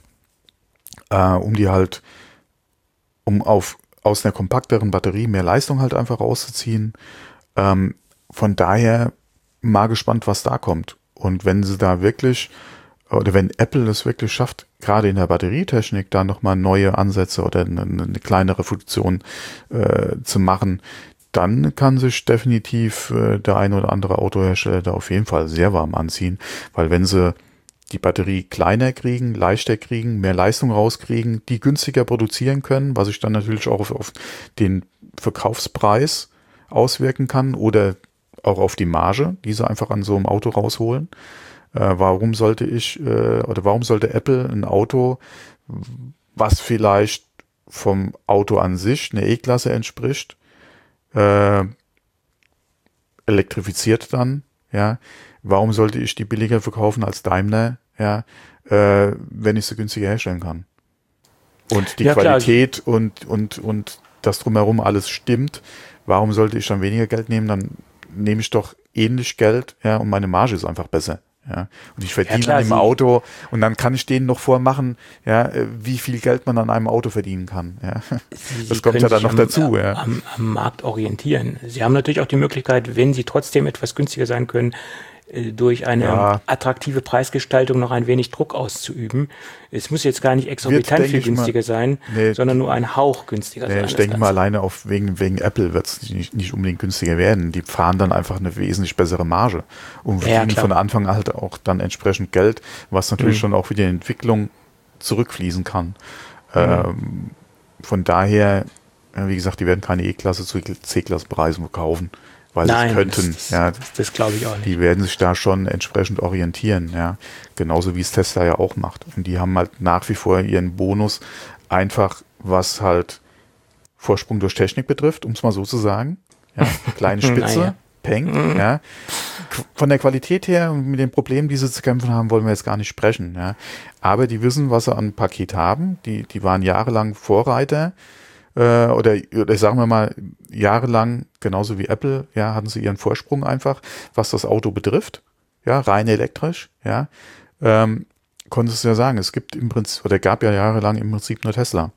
Speaker 2: um aus einer kompakteren Batterie mehr Leistung halt einfach rauszuziehen. Von daher mal gespannt, was da kommt. Und wenn sie da wirklich, oder wenn Apple es wirklich schafft, gerade in der Batterietechnik da nochmal neue Ansätze oder eine kleinere Funktion zu machen, dann kann sich definitiv der ein oder andere Autohersteller da auf jeden Fall sehr warm anziehen, weil wenn sie die Batterie kleiner kriegen, leichter kriegen, mehr Leistung rauskriegen, die günstiger produzieren können, was sich dann natürlich auch auf den Verkaufspreis auswirken kann oder auch auf die Marge, die sie einfach an so einem Auto rausholen. Warum sollte Apple ein Auto, was vielleicht vom Auto an sich eine E-Klasse entspricht, elektrifiziert dann, ja, warum sollte ich die billiger verkaufen als Daimler, ja, wenn ich sie günstiger herstellen kann? Und die Qualität und das drumherum alles stimmt, warum sollte ich dann weniger Geld nehmen? Dann nehme ich doch ähnlich Geld, ja, und meine Marge ist einfach besser. Ja, und ich verdiene an dem Auto und dann kann ich denen noch vormachen, ja, wie viel Geld man an einem Auto verdienen kann. Ja. Das kommt ja dann noch dazu.
Speaker 3: Am Markt orientieren. Sie haben natürlich auch die Möglichkeit, wenn Sie trotzdem etwas günstiger sein können, durch eine attraktive Preisgestaltung noch ein wenig Druck auszuüben. Es muss jetzt gar nicht exorbitant viel günstiger sein, sondern nur ein Hauch günstiger sein.
Speaker 2: Ich denke mal, alleine wegen Apple wird es nicht unbedingt günstiger werden. Die fahren dann einfach eine wesentlich bessere Marge und verdienen von Anfang an halt auch dann entsprechend Geld, was natürlich schon auch für die Entwicklung zurückfließen kann. Von daher, wie gesagt, die werden keine E-Klasse zu C-Klasse-Preisen verkaufen. Weil sie könnten.
Speaker 3: Das glaube ich auch nicht.
Speaker 2: Die werden sich da schon entsprechend orientieren, ja. Genauso wie es Tesla ja auch macht. Und die haben halt nach wie vor ihren Bonus einfach, was halt Vorsprung durch Technik betrifft, um es mal so zu sagen. Ja, kleine Spitze, Peng, ja. Von der Qualität her und mit den Problemen, die sie zu kämpfen haben, wollen wir jetzt gar nicht sprechen, ja. Aber die wissen, was sie an Paket haben. Die waren jahrelang Vorreiter. Oder sagen wir mal, jahrelang, genauso wie Apple, ja, hatten sie ihren Vorsprung einfach, was das Auto betrifft, ja, rein elektrisch, ja, konntest du ja sagen, es gibt im Prinzip, oder gab ja jahrelang im Prinzip nur Tesla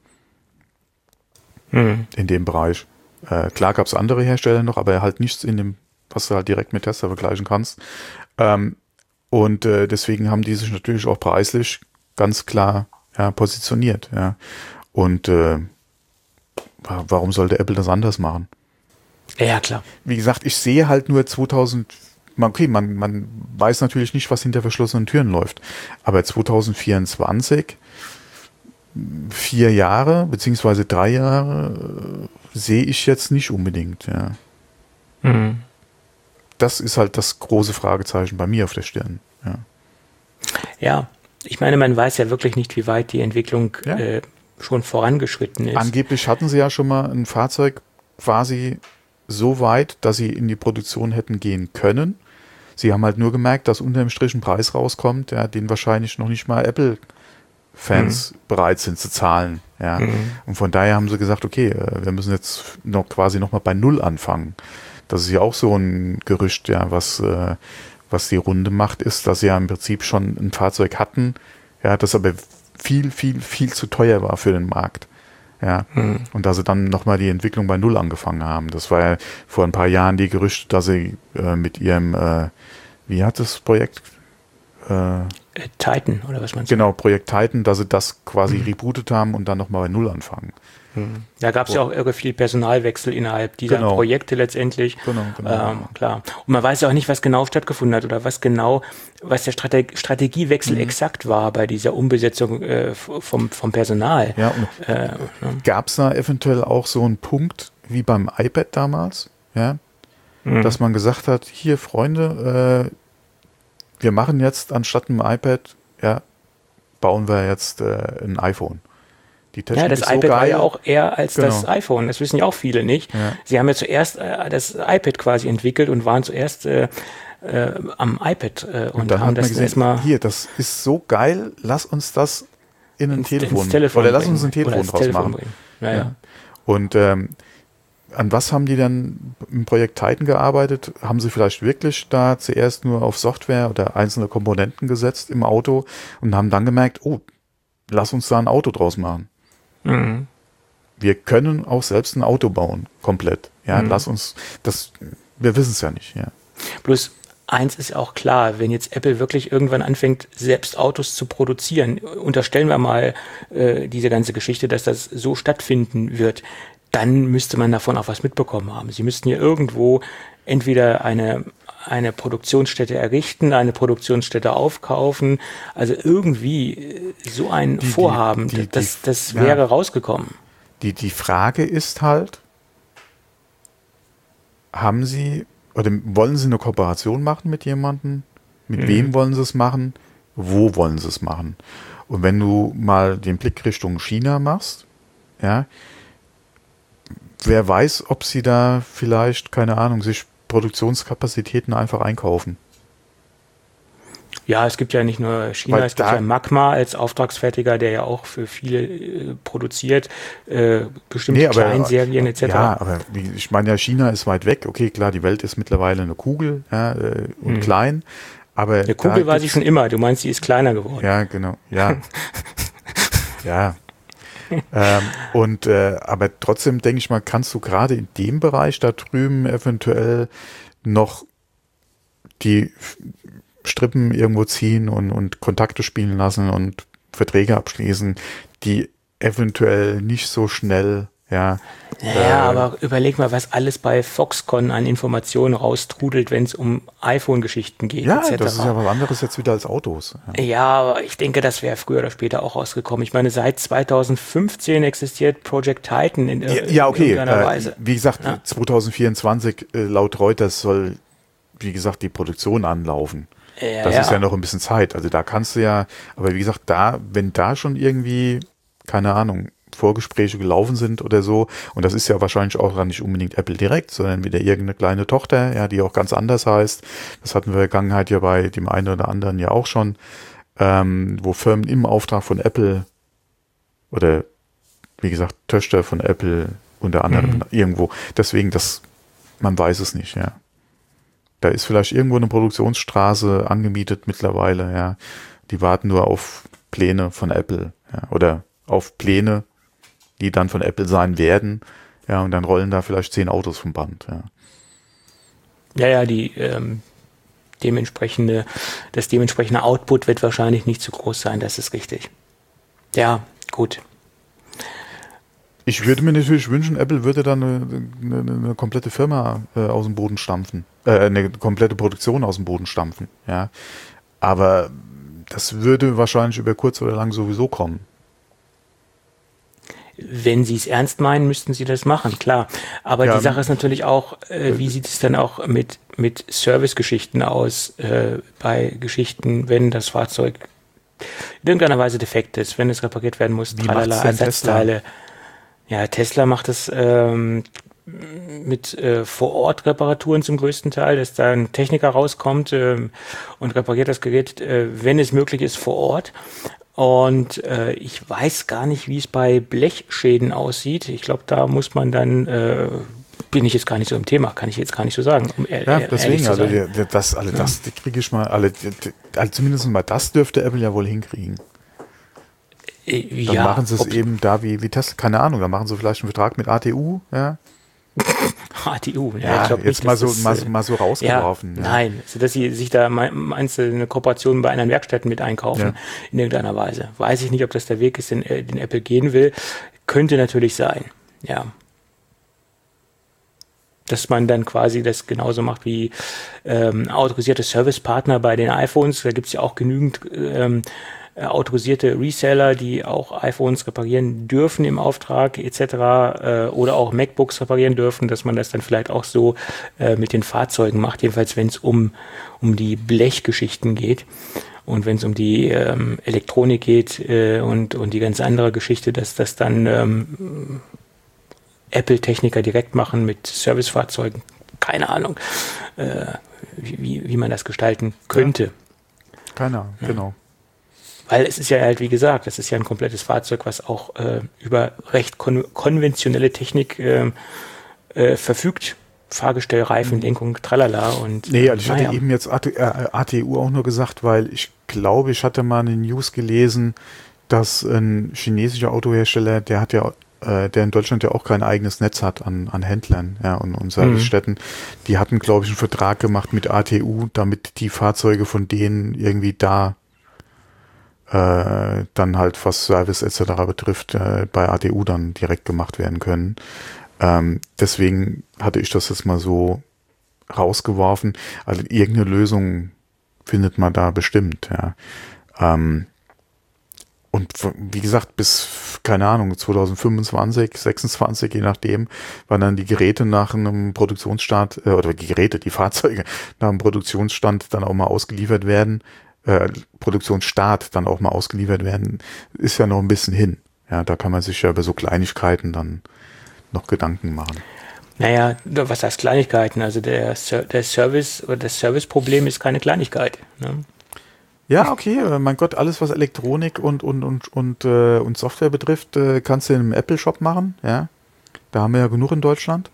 Speaker 2: in dem Bereich. Klar gab es andere Hersteller noch, aber halt nichts in dem, was du halt direkt mit Tesla vergleichen kannst. Und deswegen haben die sich natürlich auch preislich ganz klar positioniert, ja. Und warum sollte Apple das anders machen?
Speaker 3: Ja, klar.
Speaker 2: Wie gesagt, ich sehe halt nur man weiß natürlich nicht, was hinter verschlossenen Türen läuft. Aber 2024, 4 Jahre, beziehungsweise 3 Jahre, sehe ich jetzt nicht unbedingt, ja. Das ist halt das große Fragezeichen bei mir auf der Stirn, ja.
Speaker 3: Ja, ich meine, man weiß ja wirklich nicht, wie weit die Entwicklung schon vorangeschritten ist.
Speaker 2: Angeblich hatten sie ja schon mal ein Fahrzeug quasi so weit, dass sie in die Produktion hätten gehen können. Sie haben halt nur gemerkt, dass unter dem Strich ein Preis rauskommt, ja, den wahrscheinlich noch nicht mal Apple-Fans bereit sind zu zahlen. Ja. Und von daher haben sie gesagt, okay, wir müssen jetzt quasi noch mal bei Null anfangen. Das ist ja auch so ein Gerücht, ja, was die Runde macht, ist, dass sie ja im Prinzip schon ein Fahrzeug hatten, ja, das aber viel, viel, viel zu teuer war für den Markt. Ja. Und dass sie dann nochmal die Entwicklung bei Null angefangen haben. Das war ja vor ein paar Jahren die Gerüchte, dass sie mit ihrem, wie hat das Projekt?
Speaker 3: Titan, oder was meinst du?
Speaker 2: Genau, Projekt Titan, dass sie das quasi rebootet haben und dann nochmal bei Null anfangen.
Speaker 3: Da gab es ja auch irre viel Personalwechsel innerhalb dieser Projekte letztendlich. Genau. Klar. Und man weiß ja auch nicht, was genau stattgefunden hat oder was der Strategiewechsel exakt war bei dieser Umbesetzung vom Personal.
Speaker 2: Ja, gab es da eventuell auch so einen Punkt wie beim iPad damals, ja, dass man gesagt hat, hier Freunde, wir machen jetzt anstatt einem iPad, ja, bauen wir jetzt ein iPhone. Die Technik
Speaker 3: das
Speaker 2: ist
Speaker 3: iPad
Speaker 2: so geil.
Speaker 3: war ja auch eher als das iPhone. Das wissen ja auch viele nicht. Ja. Sie haben ja zuerst das iPad quasi entwickelt und waren zuerst am iPad
Speaker 2: und dann haben das erstmal. Hier, das ist so geil. Lass uns das in ein Telefon. Oder lass uns ein Telefon draus machen. Ja. Und an was haben die dann im Projekt Titan gearbeitet? Haben sie vielleicht wirklich da zuerst nur auf Software oder einzelne Komponenten gesetzt im Auto und haben dann gemerkt, oh, lass uns da ein Auto draus machen. Mhm. Wir können auch selbst ein Auto bauen, komplett. Ja, lass uns wir wissen es ja nicht. Ja.
Speaker 3: Bloß eins ist auch klar, wenn jetzt Apple wirklich irgendwann anfängt, selbst Autos zu produzieren, unterstellen wir mal diese ganze Geschichte, dass das so stattfinden wird, dann müsste man davon auch was mitbekommen haben. Sie müssten ja irgendwo entweder eine Produktionsstätte errichten, eine Produktionsstätte aufkaufen, also irgendwie so ein Vorhaben, das wäre rausgekommen.
Speaker 2: Die Frage ist halt, haben Sie oder wollen Sie eine Kooperation machen mit jemandem? Mit wem wollen Sie es machen? Wo wollen Sie es machen? Und wenn du mal den Blick Richtung China machst, ja, wer weiß, ob Sie da vielleicht, keine Ahnung, sich Produktionskapazitäten einfach einkaufen.
Speaker 3: Ja, es gibt ja nicht nur China, es gibt ja Magma als Auftragsfertiger, der ja auch für viele produziert, bestimmte Kleinserien etc.
Speaker 2: Ja, aber ich meine ja, China ist weit weg. Okay, klar, die Welt ist mittlerweile eine Kugel und klein. Aber
Speaker 3: eine Kugel war sie schon immer. Du meinst, sie ist kleiner geworden.
Speaker 2: Ja, genau. Ja. Ja. Aber trotzdem denke ich mal, kannst du gerade in dem Bereich da drüben eventuell noch die Strippen irgendwo ziehen und Kontakte spielen lassen und Verträge abschließen, die eventuell nicht so schnell,
Speaker 3: aber überleg mal, was alles bei Foxconn an Informationen raustrudelt, wenn es um iPhone-Geschichten geht,
Speaker 2: etc. Ja, das ist ja was anderes jetzt wieder als Autos.
Speaker 3: Ja, aber ich denke, das wäre früher oder später auch rausgekommen. Ich meine, seit 2015 existiert Project Titan in irgendeiner Weise.
Speaker 2: Wie gesagt, 2024 laut Reuters soll, wie gesagt, die Produktion anlaufen. Das ist ja noch ein bisschen Zeit. Also da kannst du ja, aber wie gesagt, wenn da schon irgendwie, keine Ahnung, Vorgespräche gelaufen sind oder so, und das ist ja wahrscheinlich auch dann nicht unbedingt Apple direkt, sondern wieder irgendeine kleine Tochter, die auch ganz anders heißt. Das hatten wir in der Vergangenheit ja bei dem einen oder anderen ja auch schon, wo Firmen im Auftrag von Apple oder wie gesagt, Töchter von Apple unter anderem irgendwo. Deswegen, man weiß es nicht, ja. Da ist vielleicht irgendwo eine Produktionsstraße angemietet mittlerweile, ja. Die warten nur auf Pläne von Apple, oder auf Pläne, die dann von Apple sein werden, und dann rollen da vielleicht 10 Autos vom Band,
Speaker 3: Ja, das dementsprechende Output wird wahrscheinlich nicht zu groß sein, das ist richtig. Ja, gut.
Speaker 2: Ich würde mir natürlich wünschen, Apple würde dann eine komplette Firma aus dem Boden stampfen, eine komplette Produktion aus dem Boden stampfen, ja. Aber das würde wahrscheinlich über kurz oder lang sowieso kommen.
Speaker 3: Wenn Sie es ernst meinen, müssten Sie das machen, klar. Aber die Sache ist natürlich auch, wie sieht es dann auch mit Servicegeschichten aus, bei Geschichten, wenn das Fahrzeug in irgendeiner Weise defekt ist, wenn es repariert werden muss, tralala, Ersatzteile. Ja, Tesla macht es mit Vor-Ort-Reparaturen zum größten Teil, dass da ein Techniker rauskommt und repariert das Gerät, wenn es möglich ist, vor Ort. Und ich weiß gar nicht, wie es bei Blechschäden aussieht. Ich glaube, da muss man dann, bin ich jetzt gar nicht so im Thema, kann ich jetzt gar nicht so sagen.
Speaker 2: Deswegen, also das kriege ich mal, zumindest mal das dürfte Apple ja wohl hinkriegen. Dann machen sie es eben da wie Tesla, keine Ahnung, dann machen sie vielleicht einen Vertrag mit ATU,
Speaker 3: ATU,
Speaker 2: ich glaube jetzt nicht, mal so rausgeworfen.
Speaker 3: Nein, also dass sie sich da eine Kooperation bei anderen Werkstätten mit einkaufen, in irgendeiner Weise. Weiß ich nicht, ob das der Weg ist, den Apple gehen will. Könnte natürlich sein, ja. Dass man dann quasi das genauso macht wie autorisierte Servicepartner bei den iPhones. Da gibt es ja auch genügend autorisierte Reseller, die auch iPhones reparieren dürfen im Auftrag etc. Oder auch MacBooks reparieren dürfen, dass man das dann vielleicht auch so mit den Fahrzeugen macht, jedenfalls wenn es um die Blechgeschichten geht. Und wenn es um die Elektronik geht und die ganz andere Geschichte, dass das dann Apple-Techniker direkt machen mit Servicefahrzeugen, keine Ahnung, wie man das gestalten könnte. Ja.
Speaker 2: Keine Ahnung, genau.
Speaker 3: Weil es ist ja halt, wie gesagt, das ist ja ein komplettes Fahrzeug, was auch über recht konventionelle Technik verfügt. Fahrgestell, Reifen, Lenkung, tralala. Und,
Speaker 2: nee, also ich hatte eben jetzt ATU auch nur gesagt, weil ich glaube, ich hatte mal eine News gelesen, dass ein chinesischer Autohersteller, der in Deutschland ja auch kein eigenes Netz hat an Händlern, ja, und Servicestätten, die hatten, glaube ich, einen Vertrag gemacht mit ATU, damit die Fahrzeuge von denen irgendwie da dann halt, was Service etc. betrifft, bei ATU dann direkt gemacht werden können. Deswegen hatte ich das jetzt mal so rausgeworfen. Also irgendeine Lösung findet man da bestimmt, ja. Und wie gesagt, bis, keine Ahnung, 2025, 26, je nachdem, wann dann die Geräte nach einem Produktionsstart, oder die Fahrzeuge nach einem Produktionsstand dann auch mal ausgeliefert werden, Produktionsstart dann auch mal ausgeliefert werden, ist ja noch ein bisschen hin. Ja, da kann man sich ja über so Kleinigkeiten dann noch Gedanken machen.
Speaker 3: Naja, was heißt Kleinigkeiten? Also der Service oder das Serviceproblem ist keine Kleinigkeit. Ne?
Speaker 2: Ja, okay, mein Gott, alles was Elektronik und Software betrifft, kannst du in einem Apple-Shop machen, ja. Da haben wir ja genug in Deutschland.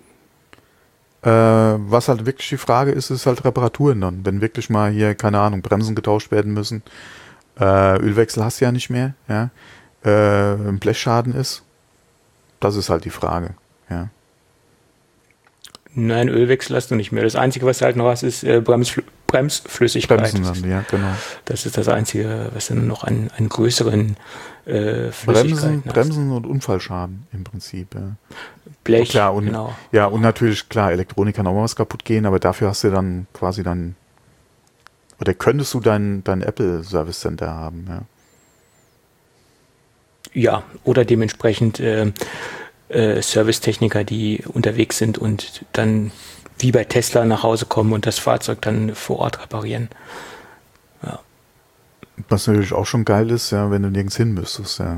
Speaker 2: Was halt wirklich die Frage ist halt Reparaturen dann. Wenn wirklich mal hier, keine Ahnung, Bremsen getauscht werden müssen, Ölwechsel hast du ja nicht mehr, ja. Ein Blechschaden ist, das ist halt die Frage, ja.
Speaker 3: Nein, Ölwechsel hast du nicht mehr. Das Einzige, was du halt noch hast, ist Bremsflüssigkeit.
Speaker 2: Bremsen dann, ja, genau.
Speaker 3: Das ist das Einzige, was dann noch einen größeren Flüssigkeiten
Speaker 2: Bremsen und Unfallschaden im Prinzip, ja.
Speaker 3: Blech,
Speaker 2: klar, und,
Speaker 3: genau.
Speaker 2: Ja, und natürlich, klar, Elektronik kann auch mal was kaputt gehen, aber dafür hast du dann quasi oder könntest du dein Apple Service Center haben, ja.
Speaker 3: Ja, oder dementsprechend Servicetechniker, die unterwegs sind und dann wie bei Tesla nach Hause kommen und das Fahrzeug dann vor Ort reparieren. Ja.
Speaker 2: Was natürlich auch schon geil ist, ja, wenn du nirgends hin müsstest, ja.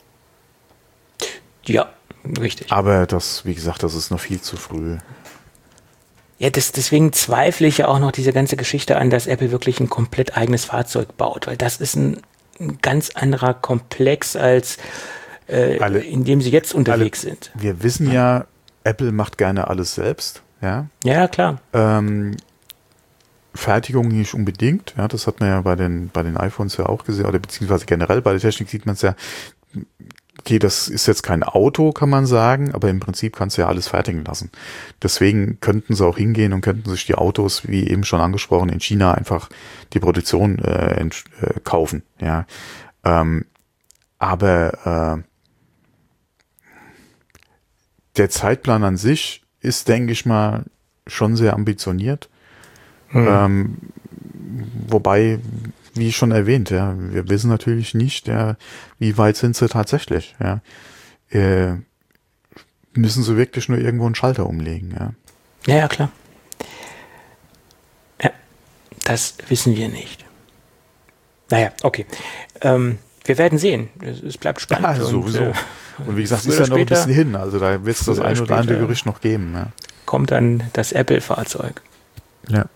Speaker 3: Ja, richtig.
Speaker 2: Aber das, wie gesagt, das ist noch viel zu früh.
Speaker 3: Ja, deswegen zweifle ich ja auch noch diese ganze Geschichte an, dass Apple wirklich ein komplett eigenes Fahrzeug baut, weil das ist ein ganz anderer Komplex als in dem sie jetzt unterwegs sind.
Speaker 2: Wir wissen ja, Apple macht gerne alles selbst, ja.
Speaker 3: Ja, klar.
Speaker 2: Fertigung nicht unbedingt, ja, das hat man ja bei den iPhones ja auch gesehen, oder beziehungsweise generell bei der Technik sieht man es ja, okay, das ist jetzt kein Auto, kann man sagen, aber im Prinzip kannst du ja alles fertigen lassen. Deswegen könnten sie auch hingehen und könnten sich die Autos, wie eben schon angesprochen, in China einfach die Produktion kaufen, ja. Aber der Zeitplan an sich ist, denke ich mal, schon sehr ambitioniert. Wobei, wie schon erwähnt, ja, wir wissen natürlich nicht, ja, wie weit sind sie tatsächlich, ja. Müssen sie wirklich nur irgendwo einen Schalter umlegen, ja.
Speaker 3: Ja, klar. Ja, das wissen wir nicht. Naja, okay. Wir werden sehen. Es bleibt spannend.
Speaker 2: Ja, sowieso. Und wie gesagt, ist ja noch ein bisschen hin. Also da wird es das ein oder andere Gerücht noch geben. Ja.
Speaker 3: Kommt dann das Apple-Fahrzeug.
Speaker 2: Ja.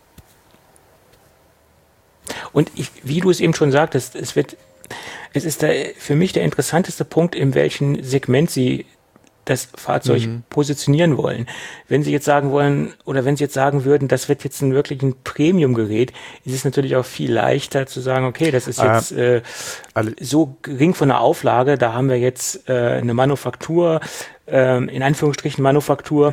Speaker 3: Und wie du es eben schon sagtest, es ist für mich der interessanteste Punkt, in welchem Segment sie das Fahrzeug positionieren wollen. Wenn sie jetzt sagen wollen, oder wenn sie jetzt sagen würden, das wird jetzt wirklich ein Premium-Gerät, ist es natürlich auch viel leichter zu sagen, okay, das ist jetzt so gering von der Auflage, da haben wir jetzt eine Manufaktur, in Anführungsstrichen Manufaktur.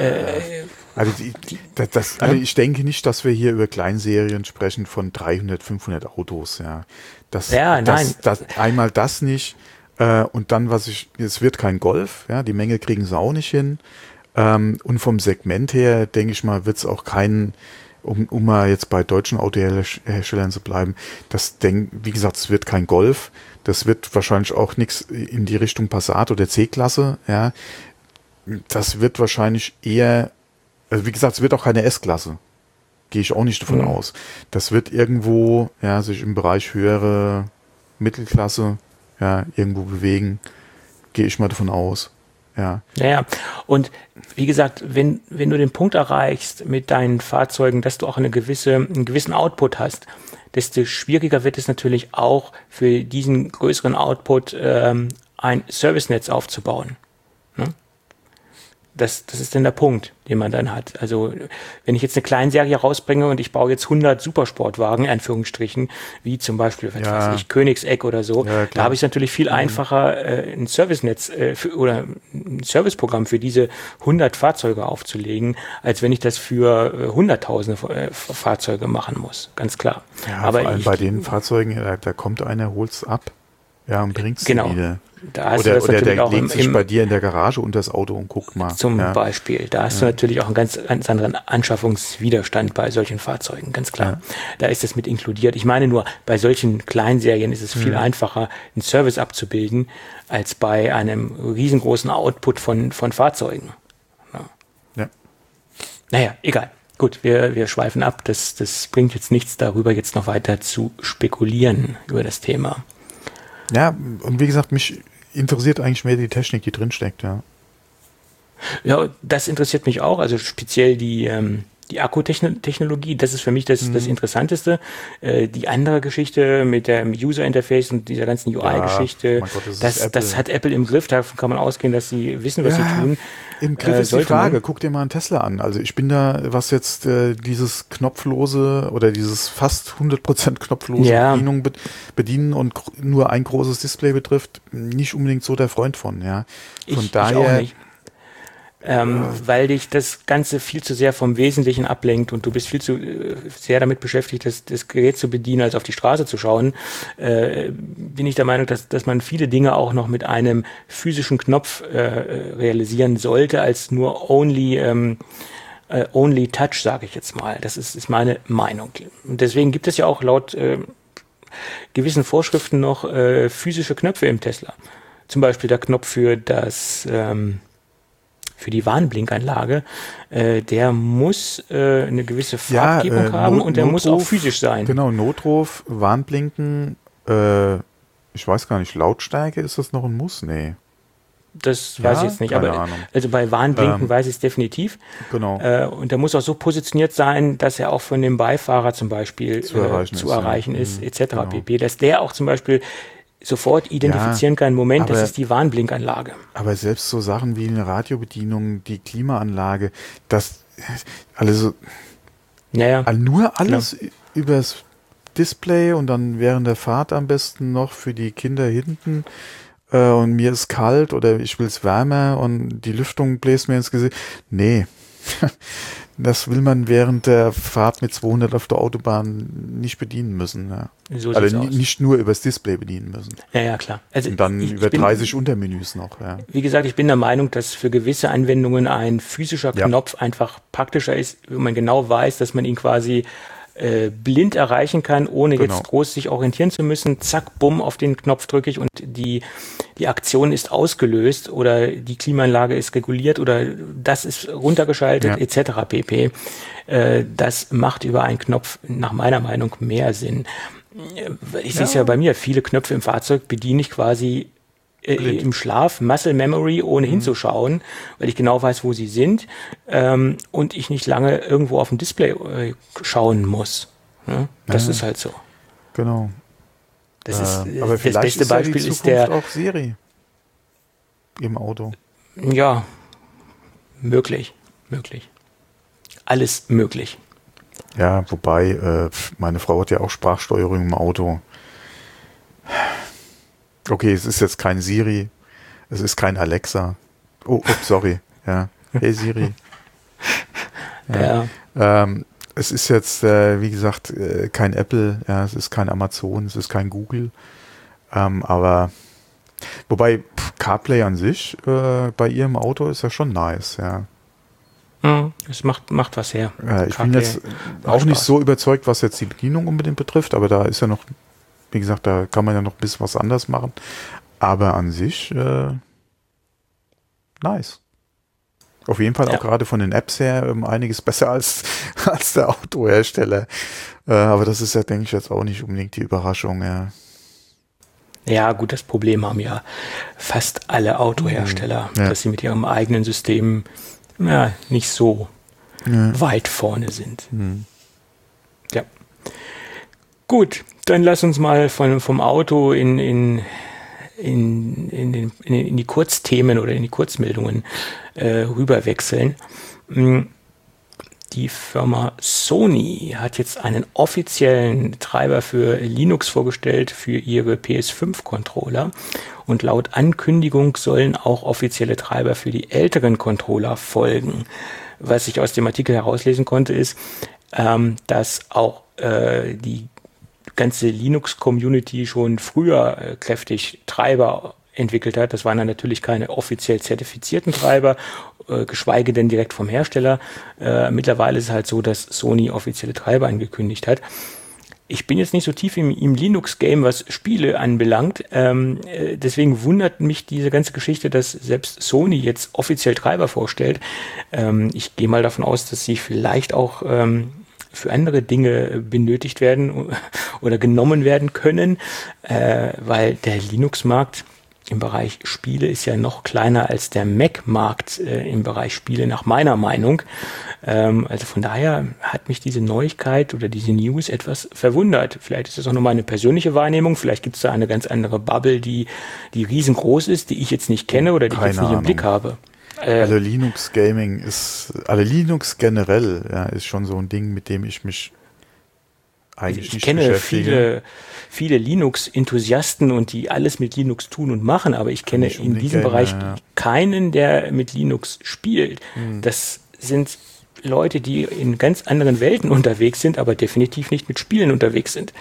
Speaker 2: Also ich denke nicht, dass wir hier über Kleinserien sprechen von 300, 500 Autos. Ja,
Speaker 3: nein.
Speaker 2: Einmal das nicht. Und dann, es wird kein Golf, ja, die Menge kriegen sie auch nicht hin. Und vom Segment her, denke ich mal, wird es auch keinen, um mal jetzt bei deutschen Autoherstellern zu bleiben, wie gesagt, es wird kein Golf. Das wird wahrscheinlich auch nichts in die Richtung Passat oder C-Klasse, ja. Das wird wahrscheinlich eher, also wie gesagt, es wird auch keine S-Klasse. gehe ich auch nicht davon aus. Das wird irgendwo sich im Bereich höhere Mittelklasse irgendwo bewegen, gehe ich mal davon aus. Ja.
Speaker 3: Naja, und wie gesagt, wenn du den Punkt erreichst mit deinen Fahrzeugen, dass du auch einen gewissen Output hast, desto schwieriger wird es natürlich auch für diesen größeren Output ein Servicenetz aufzubauen. Ne? Das ist dann der Punkt, den man dann hat. Also wenn ich jetzt eine Kleinserie rausbringe und ich baue jetzt 100 Supersportwagen, in Anführungsstrichen, wie zum Beispiel, was weiß ich, Königseck oder so, da habe ich es natürlich viel einfacher, ein Servicenetz oder ein Serviceprogramm für diese 100 Fahrzeuge aufzulegen, als wenn ich das für hunderttausende Fahrzeuge machen muss, ganz klar.
Speaker 2: Ja, aber vor allem bei den Fahrzeugen, da kommt einer, holt's ab und bringt's wieder. Oder der legt sich bei dir in der Garage unter das Auto und guckt mal.
Speaker 3: Zum Beispiel. Da hast du natürlich auch einen ganz anderen Anschaffungswiderstand bei solchen Fahrzeugen, ganz klar. Ja. Da ist das mit inkludiert. Ich meine nur, bei solchen Kleinserien ist es viel einfacher, einen Service abzubilden, als bei einem riesengroßen Output von Fahrzeugen. Ja. Naja, egal. Gut, wir schweifen ab. Das bringt jetzt nichts, darüber jetzt noch weiter zu spekulieren über das Thema.
Speaker 2: Ja, und wie gesagt, mich interessiert eigentlich mehr die Technik, die drinsteckt,
Speaker 3: Ja, das interessiert mich auch, also speziell die Akkutechnologie, das ist für mich das Interessanteste. Die andere Geschichte mit dem User-Interface und dieser ganzen UI-Geschichte, das hat Apple im Griff, davon kann man ausgehen, dass sie wissen, was sie tun.
Speaker 2: Im Griff ist die Frage, guck dir mal einen Tesla an. Also ich bin da, was jetzt dieses knopflose oder dieses fast 100% knopflose Bedienung bedienen und nur ein großes Display betrifft, nicht unbedingt so der Freund von. Ja. Von daher
Speaker 3: ich auch nicht. Weil dich das Ganze viel zu sehr vom Wesentlichen ablenkt und du bist viel zu sehr damit beschäftigt, das Gerät zu bedienen, als auf die Straße zu schauen, bin ich der Meinung, dass man viele Dinge auch noch mit einem physischen Knopf realisieren sollte, als nur only touch, sage ich jetzt mal. Das ist meine Meinung. Und deswegen gibt es ja auch laut gewissen Vorschriften noch physische Knöpfe im Tesla. Zum Beispiel der Knopf für für die Warnblinkanlage, der muss eine gewisse Farbgebung haben und der muss auch physisch sein.
Speaker 2: Genau, Notruf, Warnblinken, ich weiß gar nicht, Lautstärke, ist das noch ein Muss? Nee.
Speaker 3: Das weiß ich jetzt nicht, aber Ahnung. Also bei Warnblinken weiß ich es definitiv.
Speaker 2: Genau.
Speaker 3: Und der muss auch so positioniert sein, dass er auch von dem Beifahrer zum Beispiel zu erreichen ist, etc. Genau. pp. Dass der auch zum Beispiel sofort identifizieren kann, Moment, das ist die Warnblinkanlage.
Speaker 2: Aber selbst so Sachen wie eine Radiobedienung, die Klimaanlage, das alles nur alles übers Display und dann während der Fahrt am besten noch für die Kinder hinten und mir ist kalt oder ich will es wärmer und die Lüftung bläst mir ins Gesicht. Nee, das will man während der Fahrt mit 200 auf der Autobahn nicht bedienen müssen. Ja. So also nicht nur übers Display bedienen müssen.
Speaker 3: Ja, klar. Also
Speaker 2: und dann über 30 Untermenüs noch. Ja.
Speaker 3: Wie gesagt, ich bin der Meinung, dass für gewisse Anwendungen ein physischer Knopf einfach praktischer ist, wenn man genau weiß, dass man ihn quasi blind erreichen kann, ohne jetzt groß sich orientieren zu müssen. Zack, bumm, auf den Knopf drücke ich und die Aktion ist ausgelöst oder die Klimaanlage ist reguliert oder das ist runtergeschaltet etc. pp. Das macht über einen Knopf nach meiner Meinung mehr Sinn. Ich sehe es ja bei mir, viele Knöpfe im Fahrzeug bediene ich quasi im Schlaf, Muscle Memory, ohne hinzuschauen, weil ich genau weiß, wo sie sind und ich nicht lange irgendwo auf dem Display schauen muss. Ja, das ist halt so.
Speaker 2: Genau.
Speaker 3: Das ist aber das beste Beispiel ist der
Speaker 2: auch Siri im Auto.
Speaker 3: Ja, möglich. Alles möglich.
Speaker 2: Ja, wobei meine Frau hat ja auch Sprachsteuerung im Auto. Okay, es ist jetzt kein Siri, es ist kein Alexa. Oh, sorry. Ja. Hey Siri. Es ist jetzt, wie gesagt, kein Apple, es ist kein Amazon, es ist kein Google. Aber wobei CarPlay an sich bei ihr im Auto ist ja schon nice, ja.
Speaker 3: Es macht was her.
Speaker 2: Ich bin jetzt auch nicht so überzeugt, was jetzt die Bedienung unbedingt betrifft, aber da ist ja noch, wie gesagt, da kann man ja noch ein bisschen was anders machen. Aber an sich nice. Auf jeden Fall auch gerade von den Apps her einiges besser als der Autohersteller. Aber das ist ja, denke ich, jetzt auch nicht unbedingt die Überraschung. Ja.
Speaker 3: Ja, gut, das Problem haben ja fast alle Autohersteller, dass sie mit ihrem eigenen System nicht so weit vorne sind. Ja. Gut, dann lass uns mal vom Auto in die Kurzthemen oder in die Kurzmeldungen rüberwechseln. Die Firma Sony hat jetzt einen offiziellen Treiber für Linux vorgestellt für ihre PS5-Controller und laut Ankündigung sollen auch offizielle Treiber für die älteren Controller folgen. Was ich aus dem Artikel herauslesen konnte, ist, dass auch die ganze Linux-Community schon früher kräftig Treiber entwickelt hat. Das waren dann natürlich keine offiziell zertifizierten Treiber, geschweige denn direkt vom Hersteller. Mittlerweile ist es halt so, dass Sony offizielle Treiber angekündigt hat. Ich bin jetzt nicht so tief im Linux-Game, was Spiele anbelangt. Deswegen wundert mich diese ganze Geschichte, dass selbst Sony jetzt offiziell Treiber vorstellt. Ich gehe mal davon aus, dass sie vielleicht auch für andere Dinge benötigt werden oder genommen werden können, weil der Linux-Markt im Bereich Spiele ist ja noch kleiner als der Mac-Markt im Bereich Spiele, nach meiner Meinung. Also von daher hat mich diese Neuigkeit oder diese News etwas verwundert. Vielleicht ist das auch nur meine persönliche Wahrnehmung, vielleicht gibt es da eine ganz andere Bubble, die riesengroß ist, die ich jetzt nicht kenne oder die ich jetzt nicht im Blick habe.
Speaker 2: Also Linux Gaming Linux generell ist schon so ein Ding, mit dem ich mich eigentlich nicht beschäftige.
Speaker 3: Ich kenne viele Linux-Enthusiasten und die alles mit Linux tun und machen, aber ich kenne in diesem Bereich keinen, der mit Linux spielt. Das sind Leute, die in ganz anderen Welten unterwegs sind, aber definitiv nicht mit Spielen unterwegs sind.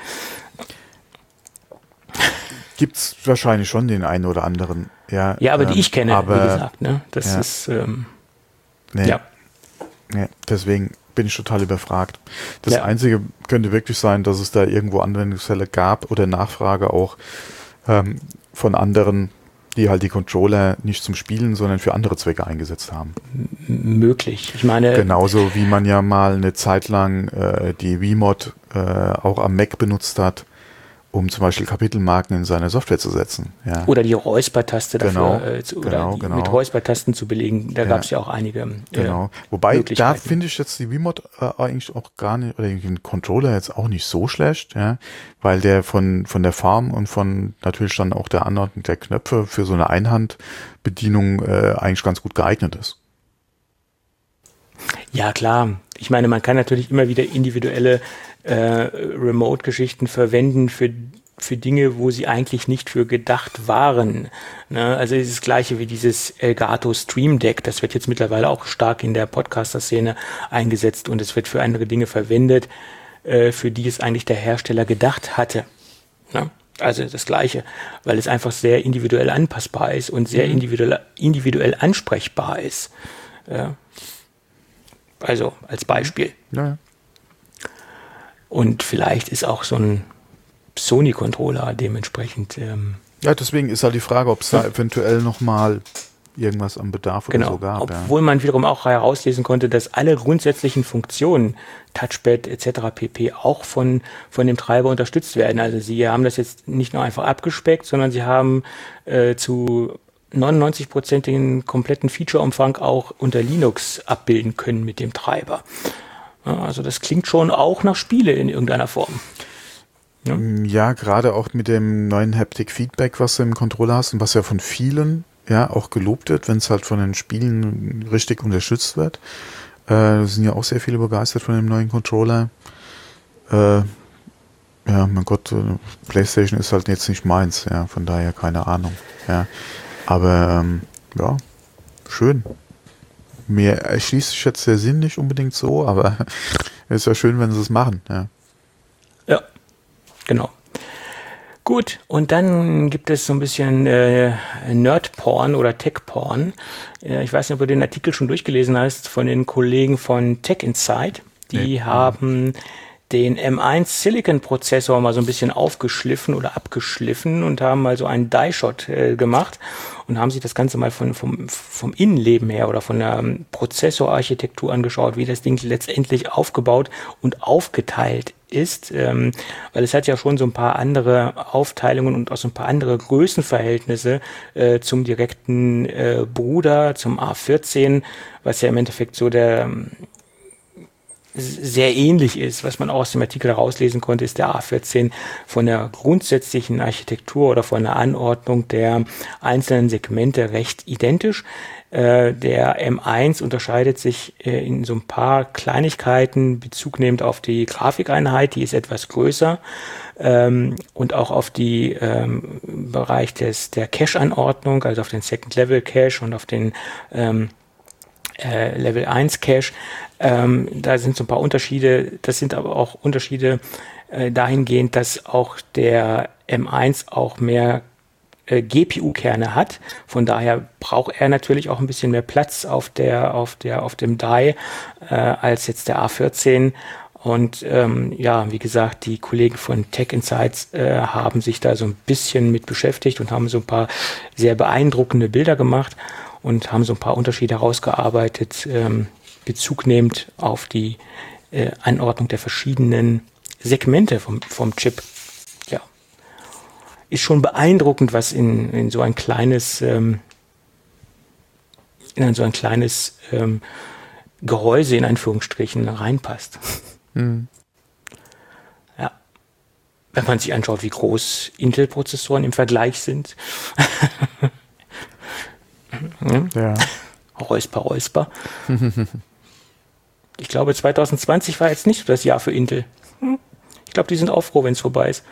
Speaker 2: Gibt es wahrscheinlich schon den einen oder anderen. Ja,
Speaker 3: aber die ich kenne, wie gesagt. Ne? Das ist,
Speaker 2: deswegen bin ich total überfragt. Das Einzige könnte wirklich sein, dass es da irgendwo Anwendungsfälle gab oder Nachfrage auch von anderen, die halt die Controller nicht zum Spielen, sondern für andere Zwecke eingesetzt haben.
Speaker 3: Möglich. Ich meine,
Speaker 2: genauso wie man ja mal eine Zeit lang die Wiimote auch am Mac benutzt hat, um zum Beispiel Kapitelmarken in seine Software zu setzen. Ja.
Speaker 3: Oder die Räuspertaste dafür, mit Räuspertasten zu belegen. Da gab es ja auch einige
Speaker 2: Wobei, da finde ich jetzt die Wiimote eigentlich auch gar nicht, oder den Controller jetzt auch nicht so schlecht, weil der von der Form und von natürlich dann auch der Anordnung der Knöpfe für so eine Einhandbedienung eigentlich ganz gut geeignet ist.
Speaker 3: Ja, klar. Ich meine, man kann natürlich immer wieder individuelle Remote-Geschichten verwenden für Dinge, wo sie eigentlich nicht für gedacht waren. Ne? Also es ist das Gleiche wie dieses Elgato Stream Deck. Das wird jetzt mittlerweile auch stark in der Podcaster-Szene eingesetzt und es wird für andere Dinge verwendet, für die es eigentlich der Hersteller gedacht hatte. Ne? Also das Gleiche, weil es einfach sehr individuell anpassbar ist und sehr individuell ansprechbar ist. Also als Beispiel.
Speaker 2: Ja.
Speaker 3: Und vielleicht ist auch so ein Sony-Controller dementsprechend.
Speaker 2: Deswegen ist halt die Frage, ob es da eventuell nochmal irgendwas am Bedarf oder so gab.
Speaker 3: Obwohl man wiederum auch herauslesen konnte, dass alle grundsätzlichen Funktionen, Touchpad etc. pp. Auch von dem Treiber unterstützt werden. Also sie haben das jetzt nicht nur einfach abgespeckt, sondern sie haben zu 99% den kompletten Feature-Umfang auch unter Linux abbilden können mit dem Treiber. Also das klingt schon auch nach Spiele in irgendeiner Form.
Speaker 2: Ja, gerade auch mit dem neuen Haptic Feedback, was du im Controller hast und was ja von vielen auch gelobt wird, wenn es halt von den Spielen richtig unterstützt wird. Sind ja auch sehr viele begeistert von dem neuen Controller. Mein Gott, PlayStation ist halt jetzt nicht meins, von daher keine Ahnung. Aber schön. Mir erschließt sich jetzt der Sinn nicht unbedingt so, aber es ist ja schön, wenn sie es machen.
Speaker 3: Ja, genau. Gut, und dann gibt es so ein bisschen Nerd-Porn oder Tech-Porn. Ich weiß nicht, ob du den Artikel schon durchgelesen hast von den Kollegen von Tech Insight. Die haben den M1 Silicon Prozessor mal so ein bisschen aufgeschliffen oder abgeschliffen und haben mal so einen Die-Shot gemacht und haben sich das Ganze mal vom Innenleben her oder von der Prozessorarchitektur angeschaut, wie das Ding letztendlich aufgebaut und aufgeteilt ist, weil es hat ja schon so ein paar andere Aufteilungen und auch so ein paar andere Größenverhältnisse zum direkten Bruder, zum A14, was ja im Endeffekt so der sehr ähnlich ist, was man auch aus dem Artikel herauslesen konnte, ist der A14 von der grundsätzlichen Architektur oder von der Anordnung der einzelnen Segmente recht identisch. Der M1 unterscheidet sich in so ein paar Kleinigkeiten, Bezug nehmend auf die Grafikeinheit, die ist etwas größer, und auch auf die Bereich der Cache-Anordnung, also auf den Second-Level-Cache und auf den Level 1 Cache. Da sind so ein paar Unterschiede, das sind aber auch Unterschiede dahingehend, dass auch der M1 auch mehr GPU-Kerne hat. Von daher braucht er natürlich auch ein bisschen mehr Platz auf dem Die als jetzt der A14. Und wie gesagt, die Kollegen von Tech Insights haben sich da so ein bisschen mit beschäftigt und haben so ein paar sehr beeindruckende Bilder gemacht und haben so ein paar Unterschiede herausgearbeitet, Bezug nehmend auf die Anordnung der verschiedenen Segmente vom Chip. Ja, ist schon beeindruckend, was in so ein kleines Gehäuse in Anführungsstrichen reinpasst. Mhm. Ja, wenn man sich anschaut, wie groß Intel-Prozessoren im Vergleich sind. Ja. Räusper. Ich glaube, 2020 war jetzt nicht das Jahr für Intel. Ich glaube, die sind auch froh, wenn es vorbei ist.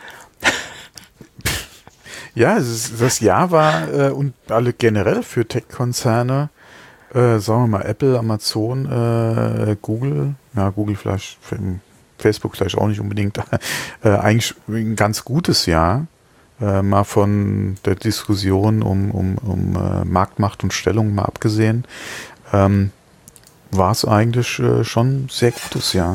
Speaker 2: Ja, das Jahr war und alle generell für Tech-Konzerne, sagen wir mal Apple, Amazon, Google, ja Google vielleicht, Facebook vielleicht auch nicht unbedingt, eigentlich ein ganz gutes Jahr. Mal von der Diskussion um Marktmacht und Stellung mal abgesehen, war es eigentlich schon ein sehr gutes Jahr.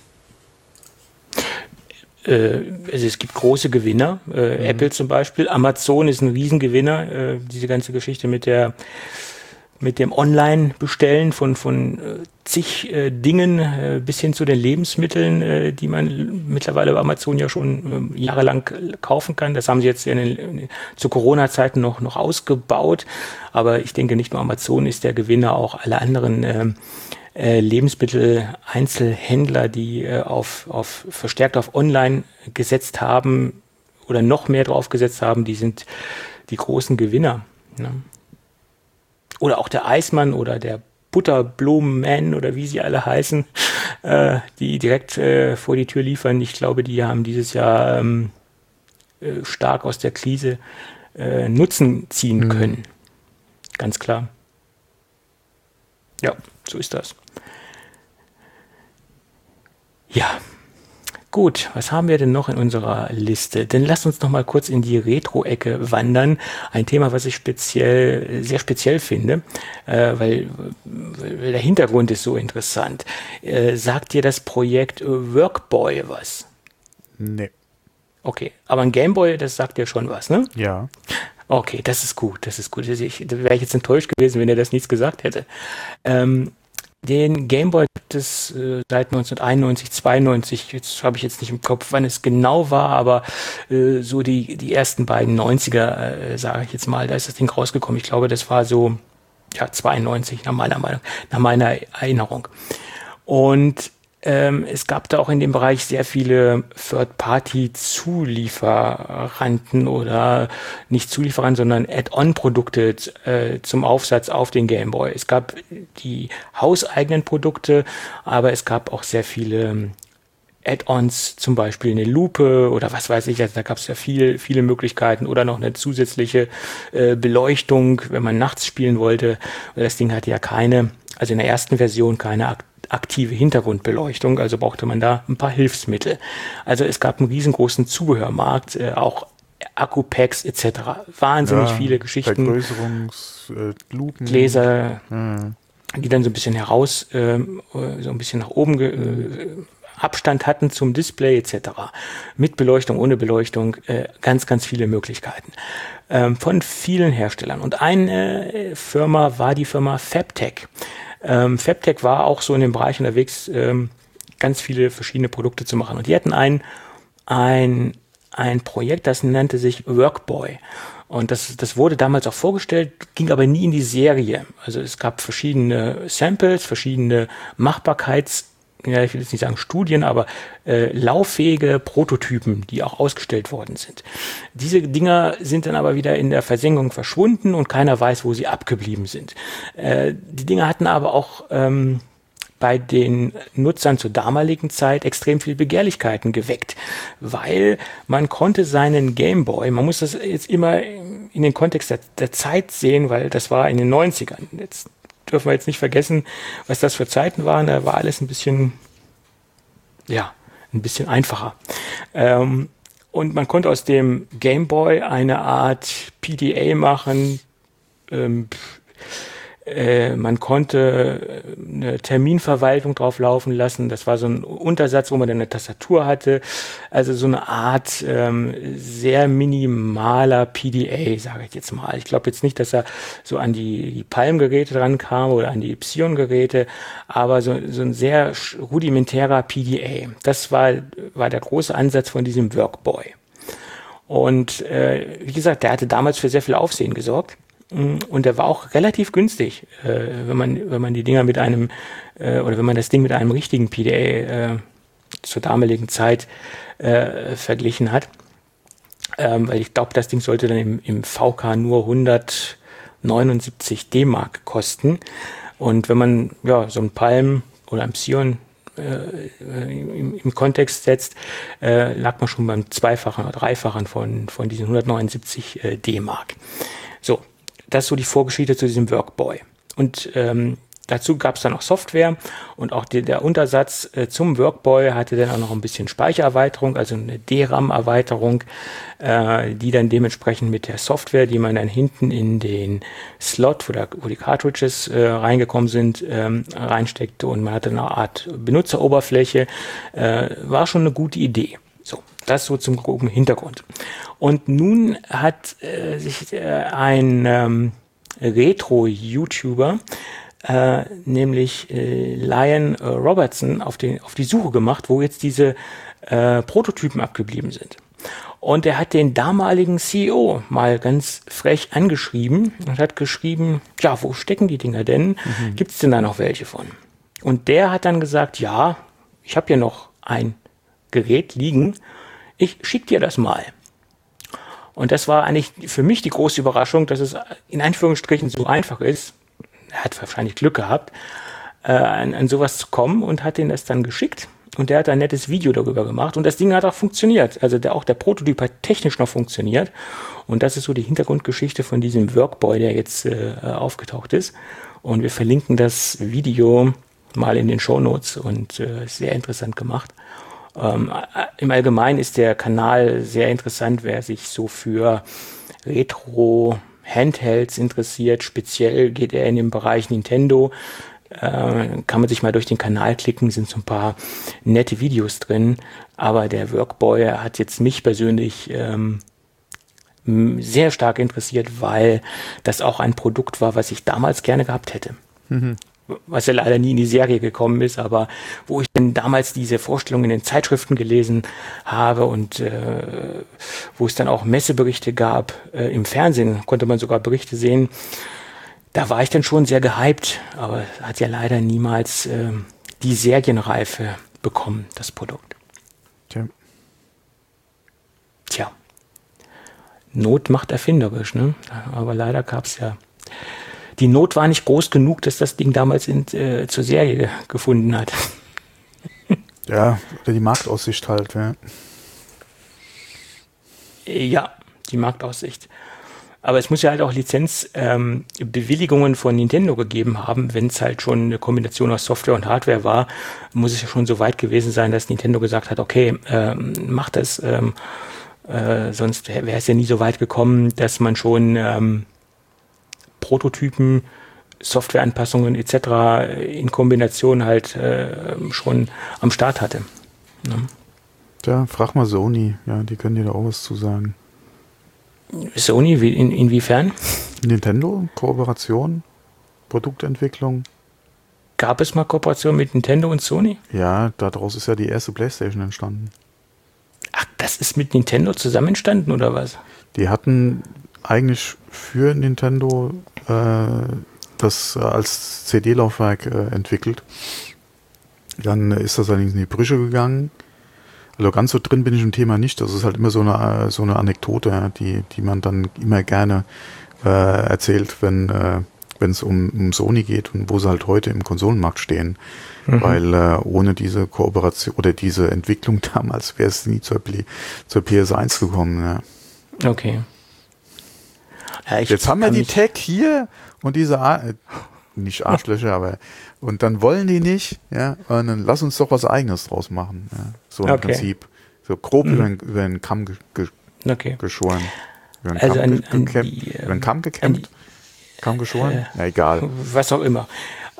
Speaker 3: Ja. Also es gibt große Gewinner, Apple zum Beispiel, Amazon ist ein Riesengewinner, diese ganze Geschichte mit dem Online-Bestellen von zig Dingen bis hin zu den Lebensmitteln, die man mittlerweile bei Amazon ja schon jahrelang kaufen kann. Das haben sie jetzt zu Corona-Zeiten noch ausgebaut. Aber ich denke, nicht nur Amazon ist der Gewinner, auch alle anderen Lebensmittel-Einzelhändler, die verstärkt auf Online gesetzt haben oder noch mehr drauf gesetzt haben, die sind die großen Gewinner. Ne? Oder auch der Eismann oder der Butterblumenman oder wie sie alle heißen, die direkt vor die Tür liefern. Ich glaube, die haben dieses Jahr stark aus der Krise Nutzen ziehen können. Ganz klar. Ja, so ist das. Ja. Gut, was haben wir denn noch in unserer Liste? Denn lasst uns noch mal kurz in die Retro-Ecke wandern. Ein Thema, was ich sehr speziell finde, weil der Hintergrund ist so interessant. Sagt dir das Projekt Workboy was?
Speaker 2: Nee.
Speaker 3: Okay, aber ein Gameboy, das sagt dir schon was, ne?
Speaker 2: Ja.
Speaker 3: Okay, das ist gut. Da wäre ich jetzt enttäuscht gewesen, wenn er das nichts gesagt hätte. Den Gameboy gibt es seit 1991, 92, jetzt habe ich jetzt nicht im Kopf, wann es genau war, aber so die ersten beiden 90er, sage ich jetzt mal, da ist das Ding rausgekommen. Ich glaube, das war so 92 nach meiner Erinnerung. Und es gab da auch in dem Bereich sehr viele Third-Party-Zulieferanten oder nicht Zulieferanten, sondern Add-on-Produkte zum Aufsatz auf den Gameboy. Es gab die hauseigenen Produkte, aber es gab auch sehr viele Add-ons, zum Beispiel eine Lupe oder was weiß ich. Also da gab es ja viele Möglichkeiten oder noch eine zusätzliche Beleuchtung, wenn man nachts spielen wollte. Das Ding hatte ja also in der ersten Version keine aktive Hintergrundbeleuchtung, also brauchte man da ein paar Hilfsmittel. Also es gab einen riesengroßen Zubehörmarkt, auch Akkupacks etc. Wahnsinnig viele Geschichten.
Speaker 2: Vergrößerungslupen.
Speaker 3: Gläser, die dann so ein bisschen so ein bisschen nach oben Abstand hatten zum Display etc. Mit Beleuchtung, ohne Beleuchtung, ganz, ganz viele Möglichkeiten. Von vielen Herstellern. Und eine Firma war die Firma Fabtech. Fabtech war auch so in dem Bereich unterwegs, ganz viele verschiedene Produkte zu machen. Und die hatten ein Projekt, das nannte sich Workboy. Und das wurde damals auch vorgestellt, ging aber nie in die Serie. Also es gab verschiedene Samples, verschiedene ich will jetzt nicht sagen Studien, aber lauffähige Prototypen, die auch ausgestellt worden sind. Diese Dinger sind dann aber wieder in der Versenkung verschwunden und keiner weiß, wo sie abgeblieben sind. Die Dinger hatten aber auch bei den Nutzern zur damaligen Zeit extrem viel Begehrlichkeiten geweckt, weil man konnte seinen Gameboy, man muss das jetzt immer in den Kontext der Zeit sehen, weil das war in den 90ern. Jetzt dürfen wir jetzt nicht vergessen, was das für Zeiten waren, da war alles ein bisschen einfacher. Und man konnte aus dem Gameboy eine Art PDA machen, man konnte eine Terminverwaltung drauf laufen lassen. Das war so ein Untersatz, wo man dann eine Tastatur hatte. Also so eine Art sehr minimaler PDA, sage ich jetzt mal. Ich glaube jetzt nicht, dass er so an die Palm-Geräte dran kam oder an die Psion-Geräte, aber so ein sehr rudimentärer PDA. Das war der große Ansatz von diesem Workboy. Und wie gesagt, der hatte damals für sehr viel Aufsehen gesorgt. Und der war auch relativ günstig, wenn man die Dinger mit einem oder wenn man das Ding mit einem richtigen PDA zur damaligen Zeit verglichen hat. Weil ich glaube, das Ding sollte dann im VK nur 179 D-Mark kosten. Und wenn man so ein Palm oder ein Psion im Kontext setzt, lag man schon beim Zweifachen oder Dreifachen von diesen 179 D-Mark. So. Das ist so die Vorgeschichte zu diesem Workboy. Und dazu gab es dann auch Software und auch der Untersatz zum Workboy hatte dann auch noch ein bisschen Speichererweiterung, also eine DRAM-Erweiterung, die dann dementsprechend mit der Software, die man dann hinten in den Slot, wo die Cartridges reingekommen sind, reinsteckte und man hatte eine Art Benutzeroberfläche, war schon eine gute Idee. So, das so zum groben Hintergrund. Und nun hat sich ein Retro-YouTuber, nämlich Lion Robertson, auf die Suche gemacht, wo jetzt diese Prototypen abgeblieben sind. Und er hat den damaligen CEO mal ganz frech angeschrieben und hat geschrieben, ja, wo stecken die Dinger denn? Gibt es denn da noch welche von? Und der hat dann gesagt, ja, ich habe hier noch ein Gerät liegen, ich schicke dir das mal. Und das war eigentlich für mich die große Überraschung, dass es in Anführungsstrichen so einfach ist, er hat wahrscheinlich Glück gehabt, an sowas zu kommen und hat ihn das dann geschickt und der hat ein nettes Video darüber gemacht und das Ding hat auch funktioniert, also auch der Prototyp hat technisch noch funktioniert und das ist so die Hintergrundgeschichte von diesem Workboy, der jetzt aufgetaucht ist und wir verlinken das Video mal in den Shownotes und sehr interessant gemacht. Im Allgemeinen ist der Kanal sehr interessant, wer sich so für Retro-Handhelds interessiert. Speziell geht er in den Bereich Nintendo. Kann man sich mal durch den Kanal klicken, sind so ein paar nette Videos drin. Aber der Workboy hat jetzt mich persönlich sehr stark interessiert, weil das auch ein Produkt war, was ich damals gerne gehabt hätte. Was ja leider nie in die Serie gekommen ist, aber wo ich dann damals diese Vorstellungen in den Zeitschriften gelesen habe und wo es dann auch Messeberichte gab, im Fernsehen konnte man sogar Berichte sehen, da war ich dann schon sehr gehypt, aber hat ja leider niemals die Serienreife bekommen, das Produkt. Tja, Not macht erfinderisch, ne? Aber leider gab es ja die Not war nicht groß genug, dass das Ding damals zur Serie gefunden hat.
Speaker 2: Ja, oder die Marktaussicht halt.
Speaker 3: Ja, die Marktaussicht. Aber es muss ja halt auch Lizenzbewilligungen von Nintendo gegeben haben. Wenn es halt schon eine Kombination aus Software und Hardware war, muss es ja schon so weit gewesen sein, dass Nintendo gesagt hat, okay, macht das. Sonst wäre es ja nie so weit gekommen, dass man schon Prototypen, Softwareanpassungen etc. in Kombination halt schon am Start hatte. Ja.
Speaker 2: Tja, frag mal Sony. Ja, die können dir da auch was zu sagen.
Speaker 3: Sony, inwiefern?
Speaker 2: Nintendo, Kooperation, Produktentwicklung.
Speaker 3: Gab es mal Kooperation mit Nintendo und Sony?
Speaker 2: Ja, daraus ist ja die erste PlayStation entstanden.
Speaker 3: Ach, das ist mit Nintendo zusammen entstanden, oder was?
Speaker 2: Die hatten eigentlich für Nintendo das als CD-Laufwerk entwickelt. Dann ist das allerdings in die Brüche gegangen. Also ganz so drin bin ich im Thema nicht. Das ist halt immer so eine Anekdote, die man dann immer gerne erzählt, wenn es um Sony geht und wo sie halt heute im Konsolenmarkt stehen. Weil ohne diese Kooperation oder diese Entwicklung damals wäre es nie zur PS1 gekommen. Ja.
Speaker 3: Okay. Ja,
Speaker 2: jetzt haben wir die Tech hier und diese nicht Arschlöcher, aber und dann wollen die nicht, ja, und dann lass uns doch was Eigenes draus machen. Ja. So im Prinzip. So grob über den Kamm geschoren. Über den Kamm gekämmt? Kamm geschoren? Na egal.
Speaker 3: Was auch immer.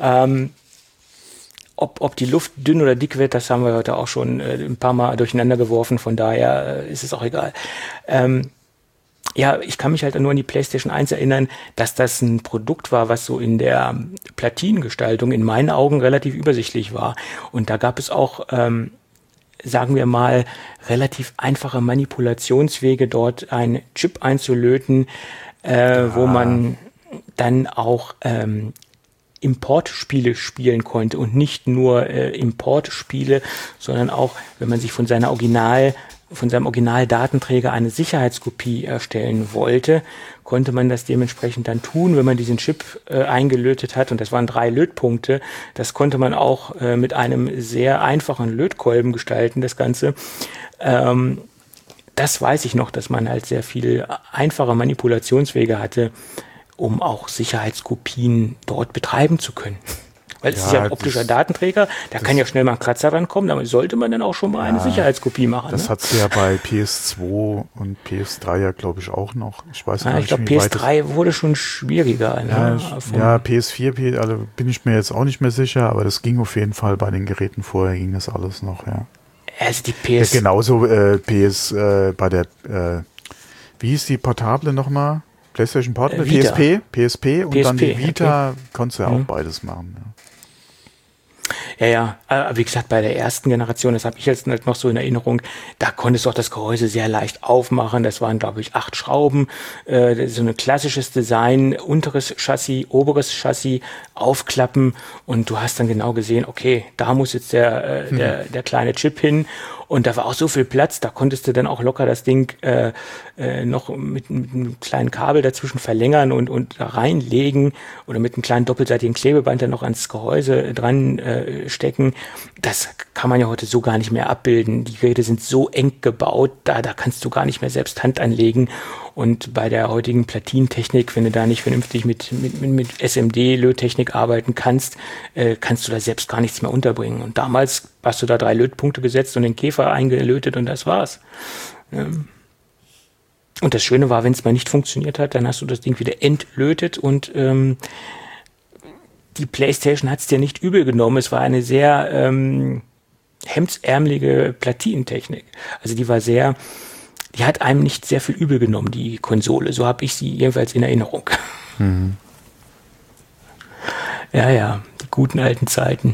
Speaker 3: Ob die Luft dünn oder dick wird, das haben wir heute auch schon ein paar Mal durcheinander geworfen, von daher ist es auch egal. Ja, ich kann mich halt nur an die PlayStation 1 erinnern, dass das ein Produkt war, was so in der Platinengestaltung in meinen Augen relativ übersichtlich war. Und da gab es auch, sagen wir mal, relativ einfache Manipulationswege, dort einen Chip einzulöten, wo man dann auch Importspiele spielen konnte und nicht nur Importspiele, sondern auch, wenn man sich von seinem Originaldatenträger eine Sicherheitskopie erstellen wollte, konnte man das dementsprechend dann tun, wenn man diesen Chip eingelötet hat. Und das waren 3 Lötpunkte. Das konnte man auch mit einem sehr einfachen Lötkolben gestalten, das Ganze. Das weiß ich noch, dass man halt sehr viel einfache Manipulationswege hatte, um auch Sicherheitskopien dort betreiben zu können. Weil es ist ja ein optischer Datenträger, da kann ja schnell mal ein Kratzer rankommen, damit sollte man dann auch schon mal eine Sicherheitskopie machen.
Speaker 2: Das hat es ja bei PS2 und PS3 ja, glaube ich, auch noch. Ich weiß gar nicht,
Speaker 3: ich glaube, PS3 wurde schon schwieriger.
Speaker 2: Ja, PS4, also bin ich mir jetzt auch nicht mehr sicher, aber das ging auf jeden Fall bei den Geräten vorher, ging das alles noch, ja.
Speaker 3: Also die PS...
Speaker 2: Ja, genauso bei der, wie hieß die Portable nochmal? PlayStation Portable? PSP und dann die Vita, konntest du ja auch beides machen, ja.
Speaker 3: Ja, wie gesagt, bei der ersten Generation, das habe ich jetzt noch so in Erinnerung, da konntest du auch das Gehäuse sehr leicht aufmachen. Das waren, glaube ich, 8 Schrauben, so ein klassisches Design, unteres Chassis, oberes Chassis, aufklappen und du hast dann genau gesehen, okay, da muss jetzt der kleine Chip hin. Und da war auch so viel Platz, da konntest du dann auch locker das Ding noch mit einem kleinen Kabel dazwischen verlängern und reinlegen oder mit einem kleinen doppelseitigen Klebeband dann noch ans Gehäuse dran stecken. Das kann man ja heute so gar nicht mehr abbilden. Die Geräte sind so eng gebaut, da kannst du gar nicht mehr selbst Hand anlegen. Und bei der heutigen Platinentechnik, wenn du da nicht vernünftig mit SMD-Löttechnik arbeiten kannst, kannst du da selbst gar nichts mehr unterbringen. Und damals hast du da 3 Lötpunkte gesetzt und den Käfer eingelötet und das war's. Und das Schöne war, wenn es mal nicht funktioniert hat, dann hast du das Ding wieder entlötet und die PlayStation hat es dir nicht übel genommen. Es war eine sehr hemdsärmelige Platinentechnik. Also die hat einem nicht sehr viel übel genommen, die Konsole. So habe ich sie jedenfalls in Erinnerung.
Speaker 2: Mhm.
Speaker 3: Ja, die guten alten Zeiten.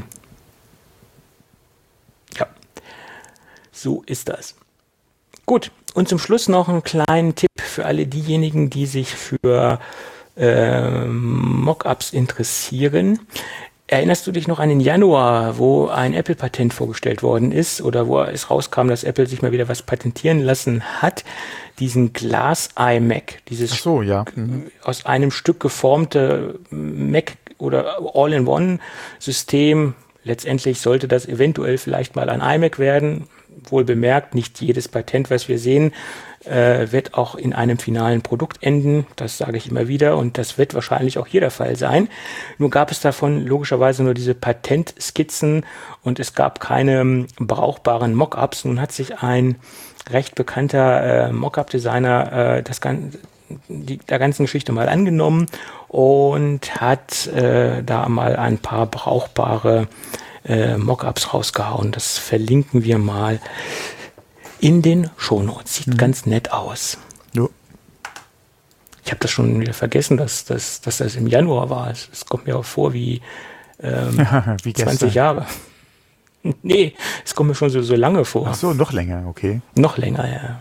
Speaker 3: Ja, so ist das. Gut, und zum Schluss noch einen kleinen Tipp für alle diejenigen, die sich für Mockups interessieren. Erinnerst du dich noch an den Januar, wo ein Apple-Patent vorgestellt worden ist oder wo es rauskam, dass Apple sich mal wieder was patentieren lassen hat? Diesen Glass iMac, dieses aus einem Stück geformte Mac oder All-in-One-System. Letztendlich sollte das eventuell vielleicht mal ein iMac werden. Wohl bemerkt, nicht jedes Patent, was wir sehen, wird auch in einem finalen Produkt enden. Das sage ich immer wieder und das wird wahrscheinlich auch hier der Fall sein. Nur gab es davon logischerweise nur diese Patentskizzen und es gab keine brauchbaren Mockups. Nun hat sich ein recht bekannter Mockup-Designer der ganzen Geschichte mal angenommen und hat da mal ein paar brauchbare Mockups rausgehauen. Das verlinken wir mal in den Shownotes. Sieht ganz nett aus.
Speaker 2: Ja.
Speaker 3: Ich habe das schon wieder vergessen, dass das im Januar war. Es kommt mir auch vor wie,
Speaker 2: wie
Speaker 3: 20 Jahre. Nee, es kommt mir schon so lange vor.
Speaker 2: Ach so, noch länger, okay.
Speaker 3: Noch länger, ja.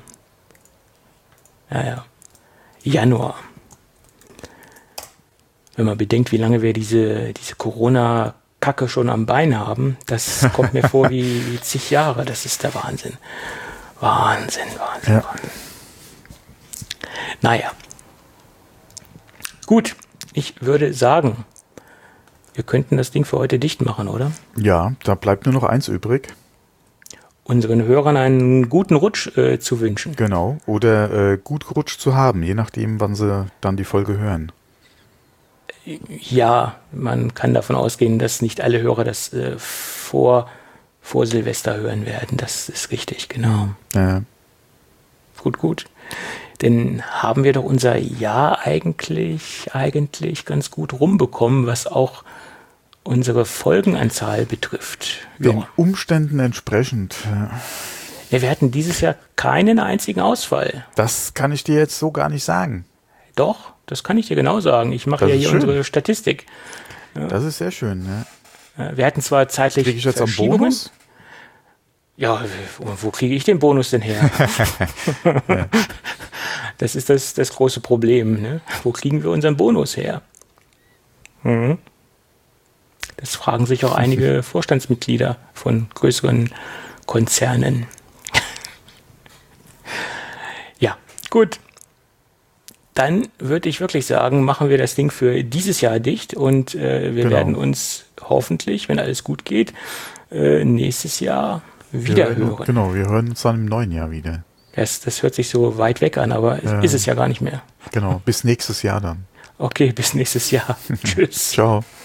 Speaker 3: Ja. Januar. Wenn man bedenkt, wie lange wir diese Corona-Kacke schon am Bein haben, das kommt mir vor wie zig Jahre. Das ist der Wahnsinn. Wahnsinn. Naja. Gut, ich würde sagen, wir könnten das Ding für heute dicht machen, oder?
Speaker 2: Ja, da bleibt nur noch eins übrig.
Speaker 3: Unseren Hörern einen guten Rutsch zu wünschen.
Speaker 2: Genau, oder gut gerutscht zu haben, je nachdem, wann sie dann die Folge hören.
Speaker 3: Ja, man kann davon ausgehen, dass nicht alle Hörer das vor Silvester hören werden. Das ist richtig, genau.
Speaker 2: Ja.
Speaker 3: Gut. Dann haben wir doch unser Jahr eigentlich ganz gut rumbekommen, was auch unsere Folgenanzahl betrifft.
Speaker 2: Den Umständen entsprechend.
Speaker 3: Ja, wir hatten dieses Jahr keinen einzigen Ausfall.
Speaker 2: Das kann ich dir jetzt so gar nicht sagen.
Speaker 3: Doch, das kann ich dir genau sagen. Ich mache ja hier unsere Statistik.
Speaker 2: Ja. Das ist sehr schön. Ja.
Speaker 3: Wir hatten zwar zeitlich
Speaker 2: Kriege ich jetzt einen Bonus?
Speaker 3: Ja, wo kriege ich den Bonus denn her?
Speaker 2: Ja.
Speaker 3: Das ist das große Problem. Ne? Wo kriegen wir unseren Bonus her? Das fragen sich auch einige Vorstandsmitglieder von größeren Konzernen. Ja, gut. Dann würde ich wirklich sagen, machen wir das Ding für dieses Jahr dicht und wir werden uns hoffentlich, wenn alles gut geht, nächstes Jahr wieder hören.
Speaker 2: Genau, wir hören uns dann im neuen Jahr wieder.
Speaker 3: Das hört sich so weit weg an, aber ist es ja gar nicht mehr.
Speaker 2: Genau, bis nächstes Jahr dann.
Speaker 3: Okay, bis nächstes Jahr. Tschüss.
Speaker 2: Ciao.